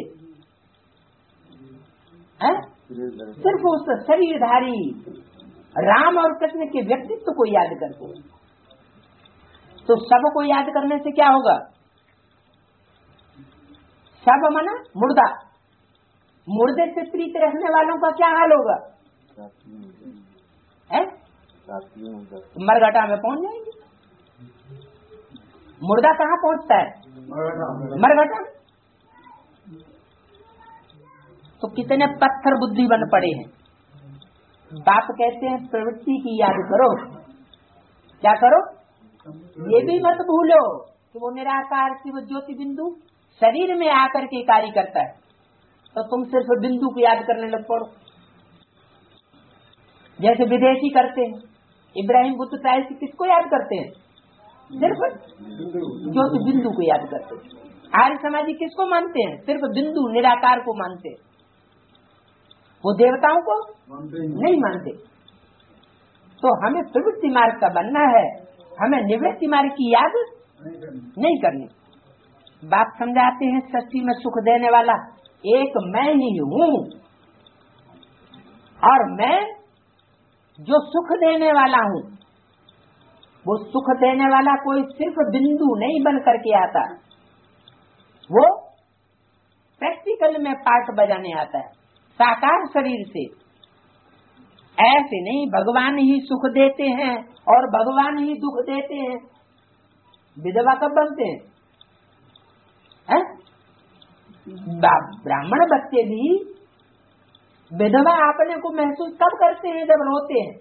हैं? सिर्फ उस शरीरधारी राम और कृष्ण के व्यक्तित्व को याद करते। तो सबको याद करने से क्या होगा? सब मना मुर्दा, मुर्दे से प्रीत रखने वालों का क्या हाल होगा? है? मरघटा में पहुंच जाएंगे। मुर्दा कहाँ पहुंचता है? मरघटा। तो कितने पत्थर बुद्धि बन पड़े हैं। बाप कहते हैं प्रवृत्ति की याद करो। क्या करो? ये भी मत भूलो कि वो निराकार शिव ज्योति बिंदु शरीर में आकर के कार्य करता है। तो तुम सिर्फ बिंदु को याद करने लग पड़ो, जैसे विदेशी करते हैं। इब्राहिम बुद्ध क्राइस्ट किसको याद करते हैं? सिर्फ ज्योति बिंदु को याद करते हैं। आर्य समाजी किसको मानते हैं? सिर्फ बिंदु निराकार को मानते हैं। वो देवताओं को नहीं मानते। तो हमें प्रवृत्ति मार्ग का बनना है, हमें निवृत्ति मार्ग की याद नहीं करनी। बाप समझाते हैं सृष्टि में सुख देने वाला एक मैं ही हूँ, और मैं जो सुख देने वाला हूँ, वो सुख देने वाला कोई सिर्फ बिंदु नहीं बन करके आता, वो प्रैक्टिकल में पार्ट बजाने आता है साकार शरीर से। ऐसे नहीं भगवान ही सुख देते हैं और भगवान ही दुख देते हैं। विधवा कब बनते हैं? है? ब्राह्मण बच्चे भी विधवा आपने को महसूस कब करते हैं? जब रोते हैं,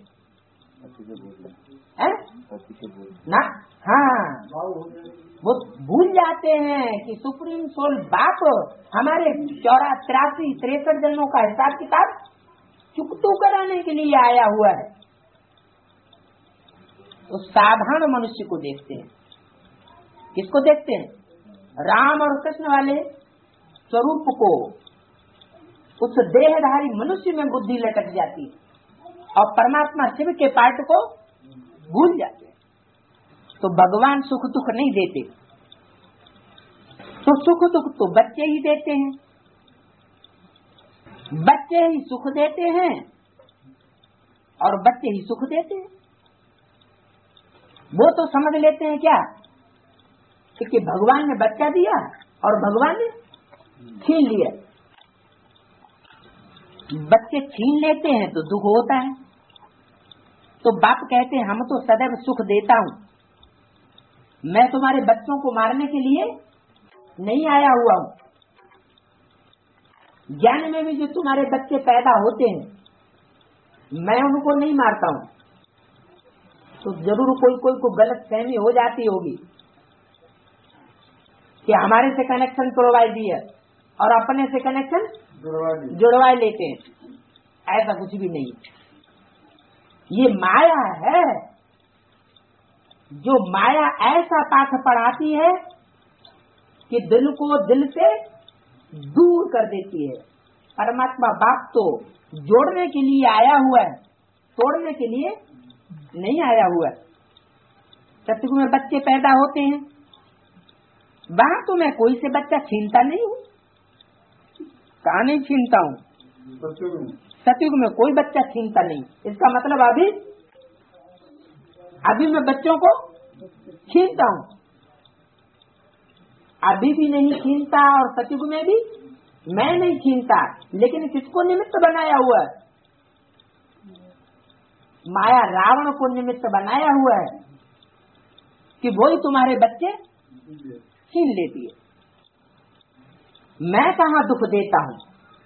है? ना? हाँ, वो भूल जाते हैं कि सुप्रीम सोल बाप हमारे चौरा तिरासी तिरसठ जन्मों का हिसाब किताब चुकतू कराने के लिए आया हुआ है। तो साधारण मनुष्य को देखते हैं। किसको देखते हैं? राम और कृष्ण वाले स्वरूप को। उस देहधारी मनुष्य में बुद्धि लटक जाती है और परमात्मा शिव के पार्ट को भूल जाते हैं। तो भगवान सुख दुख नहीं देते, तो सुख दुख तो बच्चे ही देते हैं। बच्चे ही सुख देते हैं और बच्चे ही सुख देते हैं। वो तो समझ लेते हैं क्या कि भगवान ने बच्चा दिया और भगवान ने छीन लिया। बच्चे छीन लेते हैं तो दुख होता है। तो बाप कहते हैं हम तो सदैव सुख देता हूँ, मैं तुम्हारे बच्चों को मारने के लिए नहीं आया हुआ हूँ। ज्ञान में भी जो तुम्हारे बच्चे पैदा होते हैं मैं उनको नहीं मारता हूँ। तो जरूर कोई कोई को गलत फहमी हो जाती होगी कि हमारे से कनेक्शन तोड़वाई दिया और अपने से कनेक्शन जुड़वा लेते हैं। ऐसा कुछ भी नहीं, ये माया है। जो माया ऐसा पाठ पढ़ाती है कि दिल को दिल से दूर कर देती है। परमात्मा बाप तो जोड़ने के लिए आया हुआ है, तोड़ने के लिए नहीं आया हुआ है। सतयुग में बच्चे पैदा होते हैं, वहां तो मैं कोई से बच्चा छीनता नहीं हूँ। कहाँ नहीं छीनता हूँ? सतयुग में कोई बच्चा छीनता नहीं। इसका मतलब अभी अभी मैं बच्चों को छीनता हूँ। अभी भी नहीं छीनता और सतयुग में भी मैं नहीं छीनता। लेकिन किसको निमित्त बनाया हुआ है? माया रावण को निमित्त बनाया हुआ है कि वही तुम्हारे बच्चे छीन लेती है। मैं कहाँ दुख देता हूँ,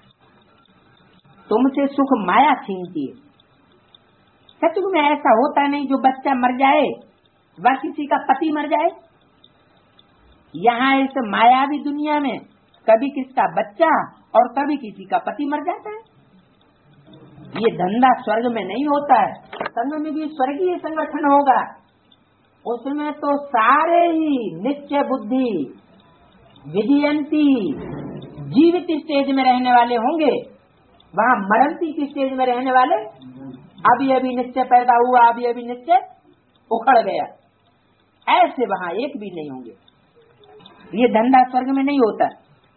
तुमसे सुख माया छीनती है। सचमुच में ऐसा होता नहीं जो बच्चा मर जाए वह किसी का पति मर जाए। यहाँ इस मायावी दुनिया में कभी किसका बच्चा और कभी किसी का पति मर जाता है। ये धंधा स्वर्ग में नहीं होता है। स्वर्ग में भी स्वर्गीय संगठन होगा, उसमें तो सारे ही निश्चय बुद्धि विजयंती जीवित स्टेज में रहने वाले होंगे। वहाँ मरंती की स्टेज में रहने वाले अभी अभी निश्चय पैदा हुआ, अभी अभी निश्चय उखड़ गया, ऐसे वहाँ एक भी नहीं होंगे। ये धंधा स्वर्ग में नहीं होता।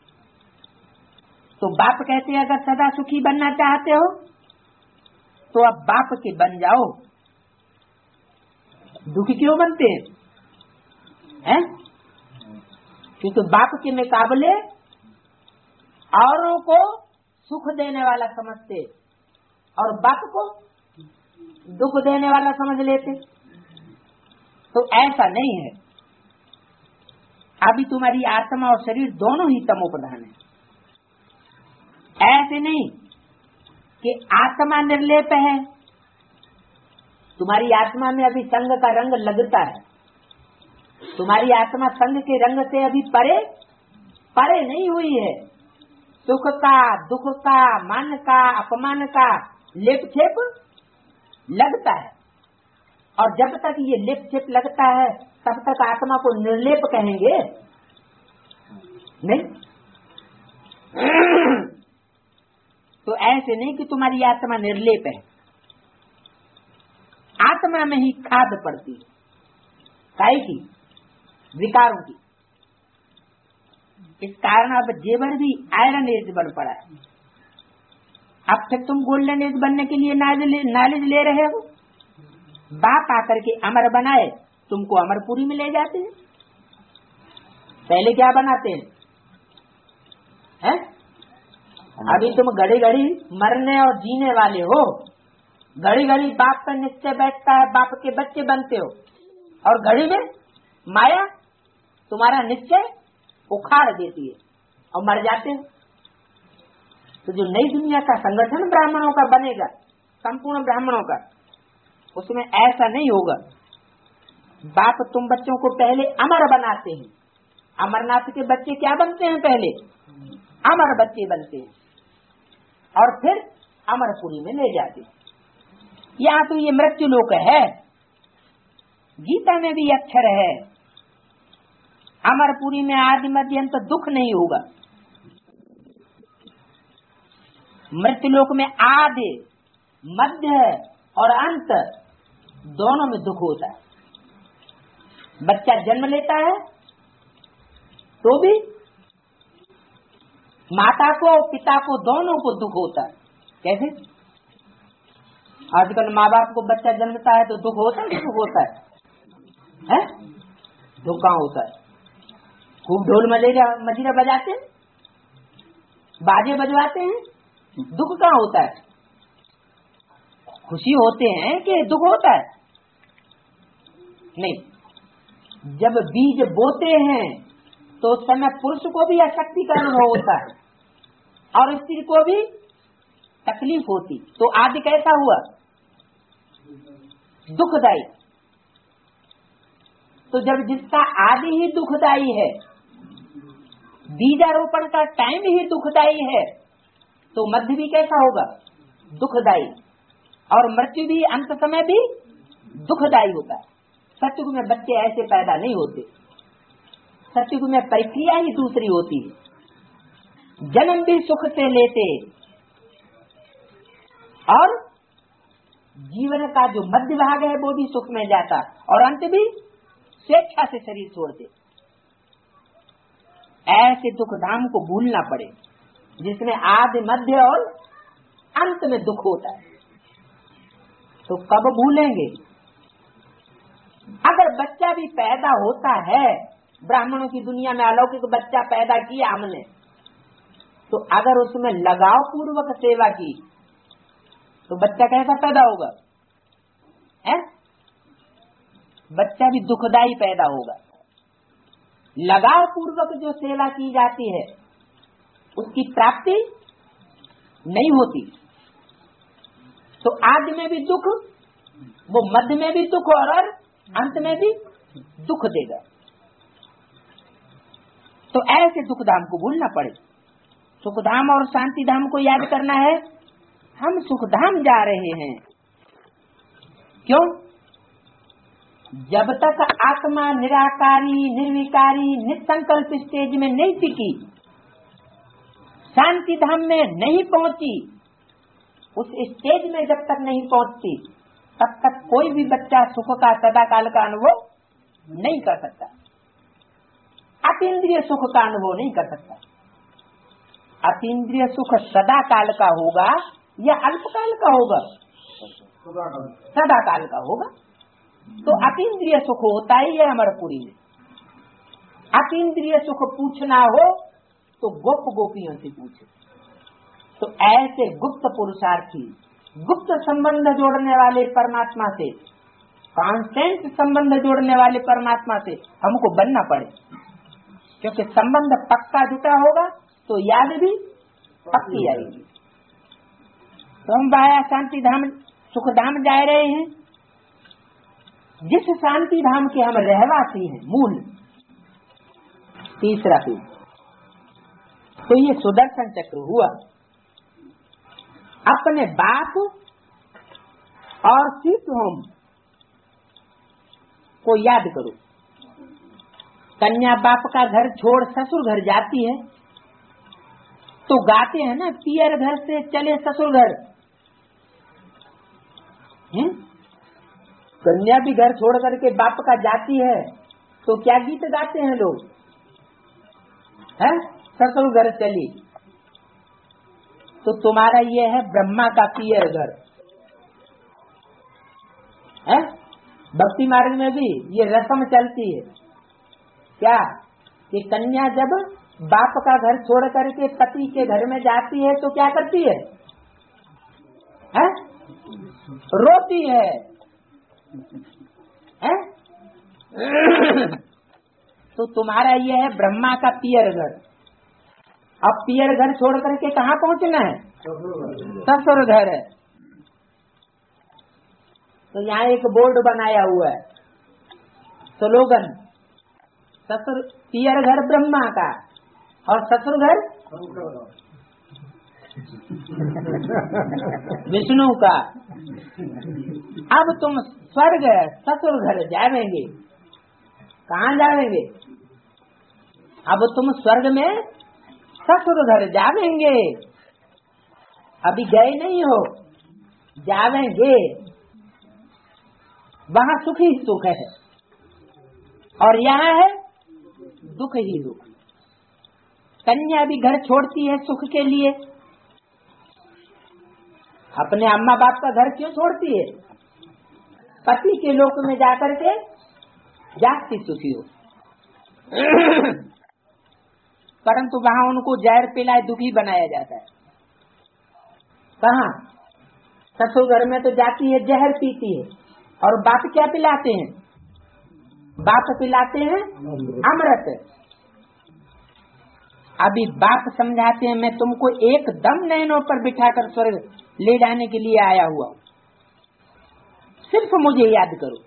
तो बाप कहते हैं अगर सदा सुखी बनना चाहते हो तो अब बाप के बन जाओ। दुखी क्यों बनते हैं, हैं? क्योंकि बाप के मुकाबले औरों को सुख देने वाला समझते और बाप को दुख देने वाला समझ लेते। तो ऐसा नहीं है। अभी तुम्हारी आत्मा और शरीर दोनों ही तमो प्रधान है। ऐसे नहीं कि आत्मा निर्लेप है, तुम्हारी आत्मा में अभी संग का रंग लगता है। तुम्हारी आत्मा संग के रंग से अभी परे परे नहीं हुई है। सुख का, दुख का, मान का, अपमान का लेप छेप लगता है। और जब तक ये लेप छेप लगता है तब तक आत्मा को निर्लेप कहेंगे नहीं। तो ऐसे नहीं कि तुम्हारी आत्मा निर्लेप है। आत्मा में ही खाद पड़ती है, काई की, विकारों की। इस कारण अब जेवर भी आयरन एज बन पड़ा है। अब फिर तुम गोल्डन एज बनने के लिए नॉलेज ले रहे हो। बाप आकर के अमर बनाए, तुमको अमरपुरी में ले जाते हैं। पहले क्या बनाते हैं, हैं? अभी तुम घड़ी घड़ी मरने और जीने वाले हो। घड़ी घड़ी बाप का निश्चय बैठता है, बाप के बच्चे बनते हो, और घड़ी में माया तुम्हारा निश्चय उखाड़ देती है और मर जाते हो। तो जो नई दुनिया का संगठन ब्राह्मणों का बनेगा, संपूर्ण ब्राह्मणों का, उसमें ऐसा नहीं होगा। बाप तुम बच्चों को पहले अमर बनाते हैं। अमरनाथ के बच्चे क्या बनते हैं, पहले अमर बच्चे बनते हैं और फिर अमरपुरी में ले जाते हैं। यहाँ तो ये मृत्यु लोक है, गीता में भी अक्षर है, अमरपुरी में आदि मध्य अंत दुख नहीं होगा। मृत्यु लोक में आदि मध्य और अंत दोनों में दुख होता है। बच्चा जन्म लेता है तो भी माता को पिता को दोनों को दुख होता है। कैसे? आजकल माँ बाप को बच्चा जन्मता है तो दुख होता है, दुख होता है, है? दुख कहाँ होता है? खूब ढोल मजीरा मजीरा बजाते हैं, बाजे बजवाते हैं, दुख कहाँ होता है? खुशी होते हैं कि दुख होता है? नहीं। जब बीज बोते हैं तो उस समय पुरुष को भी अशक्ति का अनुभव होता है और स्त्री को भी तकलीफ होती। तो आदि कैसा हुआ? दुखदाई। तो जब जिसका आदि ही दुखदाई है, बीजारोपण का टाइम ही दुखदाई है, तो मध्य भी कैसा होगा? दुखदाई। और मृत्यु भी अंत समय भी दुखदाई होता है। सतयुग में बच्चे ऐसे पैदा नहीं होते। सतयुग में प्रक्रिया ही दूसरी होती है। जन्म भी सुख से लेते और जीवन का जो मध्य भाग है वो भी सुख में जाता और अंत भी स्वेच्छा से शरीर छोड़ते। ऐसे दुख धाम को भूलना पड़े जिसमें आदि मध्य और अंत में दुख होता है। तो कब भूलेंगे? अगर बच्चा भी पैदा होता है, ब्राह्मणों की दुनिया में अलौकिक बच्चा पैदा किया हमने, तो अगर उसमें लगाव पूर्वक सेवा की तो बच्चा कैसा पैदा होगा? है? बच्चा भी दुखदाई पैदा होगा। लगाव पूर्वक जो सेवा की जाती है उसकी प्राप्ति नहीं होती। तो आदि में भी दुख, वो मध्य में भी दुख और अंत में भी दुख देगा। तो ऐसे दुख धाम को भूलना पड़े। सुख धाम और शांति धाम को याद करना है। हम सुख धाम जा रहे हैं। क्यों? जब तक आत्मा निराकारी, निर्विकारी, निसंकल्प स्टेज में नहीं टिकी, शांति धाम में नहीं पहुंची, उस स्टेज में जब तक नहीं पहुंचती, तब तक कोई भी बच्चा सुख का सदाकाल का अनुभव नहीं कर सकता। अतीन्द्रिय सुख का अनुभव नहीं कर सकता। अतीन्द्रिय सुख सदा काल का होगा या अल्पकाल का होगा? सदा काल का होगा। तो अतीन्द्रिय सुख होता ही है अमरपुरी में। अतीन्द्रिय सुख पूछना हो तो गोप गोपियों से पूछे। तो ऐसे गुप्त पुरुषार्थी, गुप्त संबंध जोड़ने वाले परमात्मा से, कांस्टेंट संबंध जोड़ने वाले परमात्मा से हमको बनना पड़े। क्योंकि संबंध पक्का जुटा होगा तो याद भी पक्की आएगी। तो हम बाया शांति धाम, सुख धाम जा रहे हैं। जिस शांति धाम के हम रहवासी हैं, मूल तीसरा पीढ़, तो ये सुदर्शन चक्र हुआ। अपने बाप और सीत होम को याद करो। कन्या बाप का घर छोड़ ससुर घर जाती है तो गाते हैं ना, पियर घर से चले ससुर घर। हम्म? कन्या भी घर छोड़ करके बाप का जाती है तो क्या गीत गाते हैं लोग? है ससुर घर चली। तो तुम्हारा ये है ब्रह्मा का पियर घर है। भक्ति मार्ग में भी ये रस्म चलती है क्या कि कन्या जब बाप का घर छोड़ करके पति के घर में जाती है तो क्या करती है? हैं? रोती है, है? तो तुम्हारा ये है ब्रह्मा का पियर घर। अब पियर घर छोड़ करके कहाँ पहुँचना है? ससुर घर है। तो यहाँ एक बोर्ड बनाया हुआ है, स्लोगन, ससुर पियर घर ब्रह्मा का और ससुर घर विष्णु का। अब तुम स्वर्ग ससुर घर जाएंगे। कहाँ जाएंगे? अब तुम स्वर्ग में ससुर घर जाएंगे। अभी गए नहीं हो, जाएंगे। वहाँ सुख ही सुख है और यहाँ है दुख ही दुख। कन्या भी घर छोड़ती है सुख के लिए। अपने अम्मा बाप का घर क्यों छोड़ती है? पति के लोक में जाकर के जागती सुखी हो। परंतु वहाँ उनको जहर पिलाए दुखी बनाया जाता है। कहाँ? ससुर घर में तो जाती है जहर पीती है और बाप क्या पिलाते हैं? बाप पिलाते हैं अमृत। अभी बाप समझाते हैं मैं तुमको एकदम नैनों पर बिठाकर स्वर्ग ले जाने के लिए आया हुआ, सिर्फ मुझे याद करो।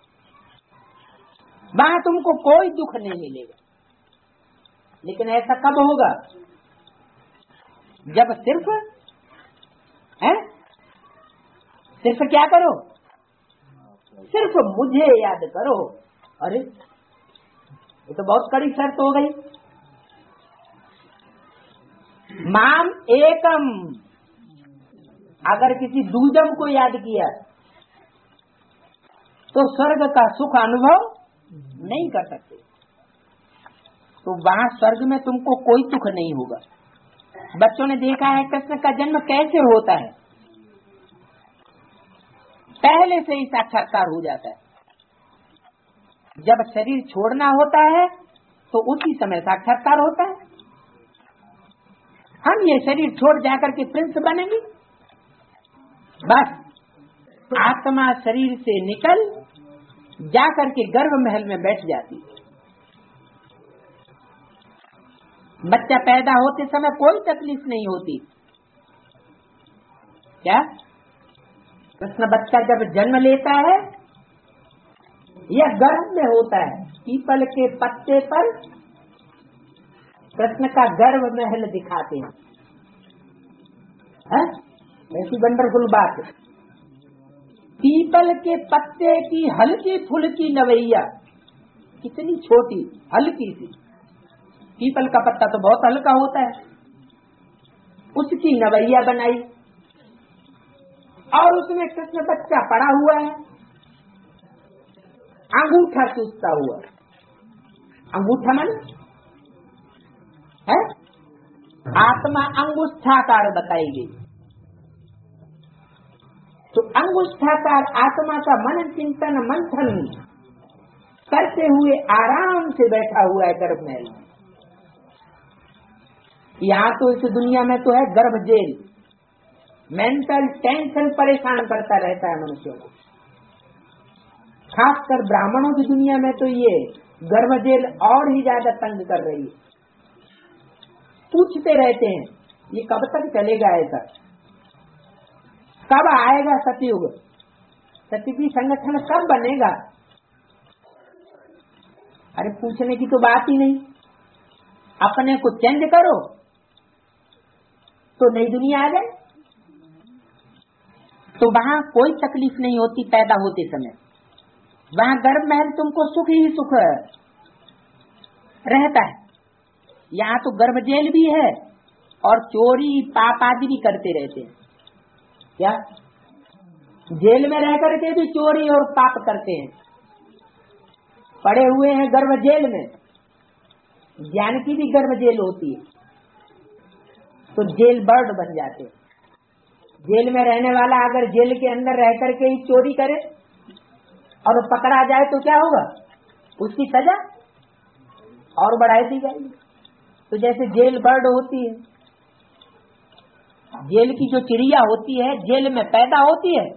वहां तुमको कोई दुख नहीं मिलेगा। लेकिन ऐसा कब होगा? जब सिर्फ है सिर्फ क्या करो? सिर्फ मुझे याद करो। अरे ये तो बहुत कड़ी शर्त हो गई। माम एकम, अगर किसी दूजम को याद किया तो स्वर्ग का सुख अनुभव नहीं कर सकते। तो वहां स्वर्ग में तुमको कोई सुख नहीं होगा। बच्चों ने देखा है कृष्ण का जन्म कैसे होता है, पहले से ही साक्षात्कार हो जाता है। जब शरीर छोड़ना होता है तो उसी समय साक्षात्कार होता है। हम ये शरीर छोड़ जाकर के प्रिंस बनेंगे? बस आत्मा शरीर से निकल जाकर के गर्भ महल में बैठ जाती है। बच्चा पैदा होते समय कोई तकलीफ नहीं होती। क्या कृष्ण बच्चा जब जन्म लेता है यह गर्भ में होता है, पीपल के पत्ते पर कृष्ण का गर्भ महल दिखाते हैं, है? ऐसी वंडरफुल बात। पीपल के पत्ते की हल्की फुल्की नवैया, कितनी छोटी हल्की सी, पीपल का पत्ता तो बहुत हल्का होता है, उसकी नवैया बनाई और उसमें कृष्ण बच्चा पड़ा हुआ है, अंगूठा चूसता हुआ। अंगूठा मन है आत्मा अंगुष्ठाकार बताई गई। तो अंगुष्ठाकार आत्मा का मन चिंतन मंथन करते हुए आराम से बैठा हुआ है गर्भ महल। यहाँ तो इस दुनिया में तो है गर्भ जेल, मेंटल टेंशन परेशान करता रहता है मनुष्यों को। खासकर ब्राह्मणों की दुनिया में तो ये गर्भ जेल और ही ज्यादा तंग कर रही है। पूछते रहते हैं ये कब तक चलेगा, ऐसा कब आएगा सतयुग, सतयुगी संगठन कब बनेगा। अरे पूछने की तो बात ही नहीं, अपने को चेंज करो तो नई दुनिया आ जाए। तो वहाँ कोई तकलीफ नहीं होती पैदा होते समय, वहाँ गर्भ महल तुमको सुख ही सुख रहता है। यहाँ तो गर्भ जेल भी है और चोरी पाप आदि भी करते रहते हैं। क्या जेल में रह करके भी चोरी और पाप करते हैं, पड़े हुए हैं गर्भ जेल में। ज्ञान की भी गर्भ जेल होती है, तो जेल बर्ड बन जाते हैं। जेल में रहने वाला अगर जेल के अंदर रह करके ही चोरी करे और पकड़ा जाए तो क्या होगा, उसकी सजा और बढ़ाई दी जाएगी। तो जैसे जेल बर्ड होती है, जेल की जो चिड़िया होती है जेल में पैदा होती है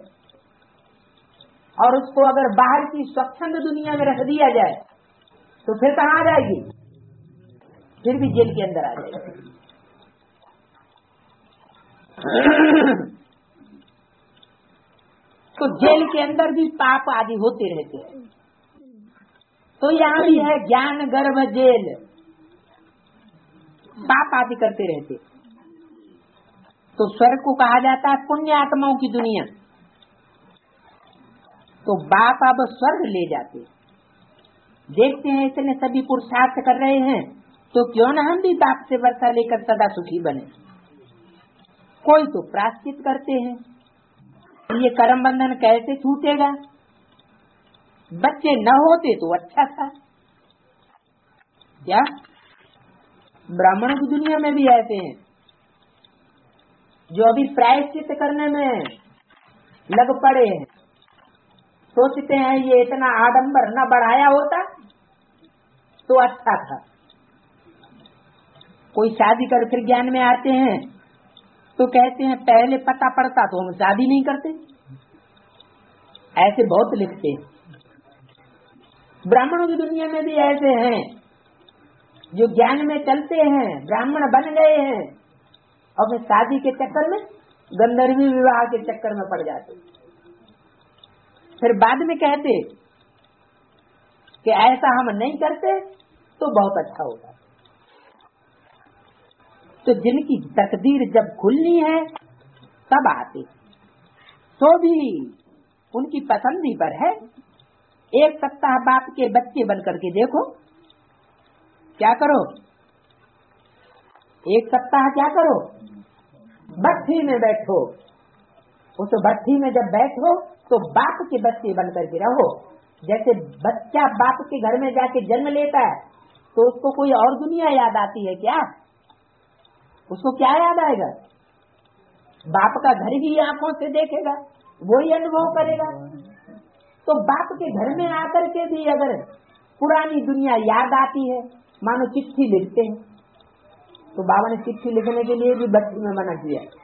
और उसको अगर बाहर की स्वच्छंद दुनिया में रख दिया जाए तो फिर कहाँ आ जाएगी, फिर भी जेल के अंदर आ जाएगी। तो जेल के अंदर भी पाप आदि होते रहते हैं। तो यहाँ भी है ज्ञान गर्भ जेल, पाप आदि करते रहते। तो स्वर्ग को कहा जाता है पुण्य आत्माओं की दुनिया। तो बाप अब स्वर्ग ले जाते, देखते हैं इतने सभी पुरुषार्थ कर रहे हैं तो क्यों न हम भी बाप से वर्षा लेकर सदा सुखी बने। कोई तो प्रायश्चित करते हैं, ये कर्म बंधन कैसे छूटेगा, बच्चे न होते तो अच्छा था। क्या ब्राह्मणों की दुनिया में भी ऐसे हैं जो अभी प्रायश्चित करने में लग पड़े हैं, सोचते हैं ये इतना आडंबर न बढ़ाया होता तो अच्छा था। कोई शादी कर फिर ज्ञान में आते हैं तो कहते हैं पहले पता पड़ता तो हम शादी नहीं करते। ऐसे बहुत लिखते हैं। ब्राह्मणों की दुनिया में भी ऐसे हैं जो ज्ञान में चलते हैं, ब्राह्मण बन गए हैं और फिर शादी के चक्कर में गंधर्वी विवाह के चक्कर में पड़ जाते, फिर बाद में कहते कि ऐसा हम नहीं करते तो बहुत अच्छा होगा। तो जिनकी तकदीर जब खुलनी है तब आते, तो भी उनकी पसंद ही पर है। एक सप्ताह बाप के बच्चे बन करके देखो, क्या करो, एक सप्ताह क्या करो, भट्ठी में बैठो। उस भट्ठी में जब बैठो तो बाप के बच्चे बन करके रहो। जैसे बच्चा बाप के घर में जाके जन्म लेता है तो उसको कोई और दुनिया याद आती है क्या, उसको क्या याद आएगा, बाप का घर ही आंखों से देखेगा, वही अनुभव करेगा। तो बाप के घर में आकर के भी अगर पुरानी दुनिया याद आती है, मानो चिट्ठी लिखते हैं, तो बाबा ने चिट्ठी लिखने के लिए भी भट्टी में मना किया।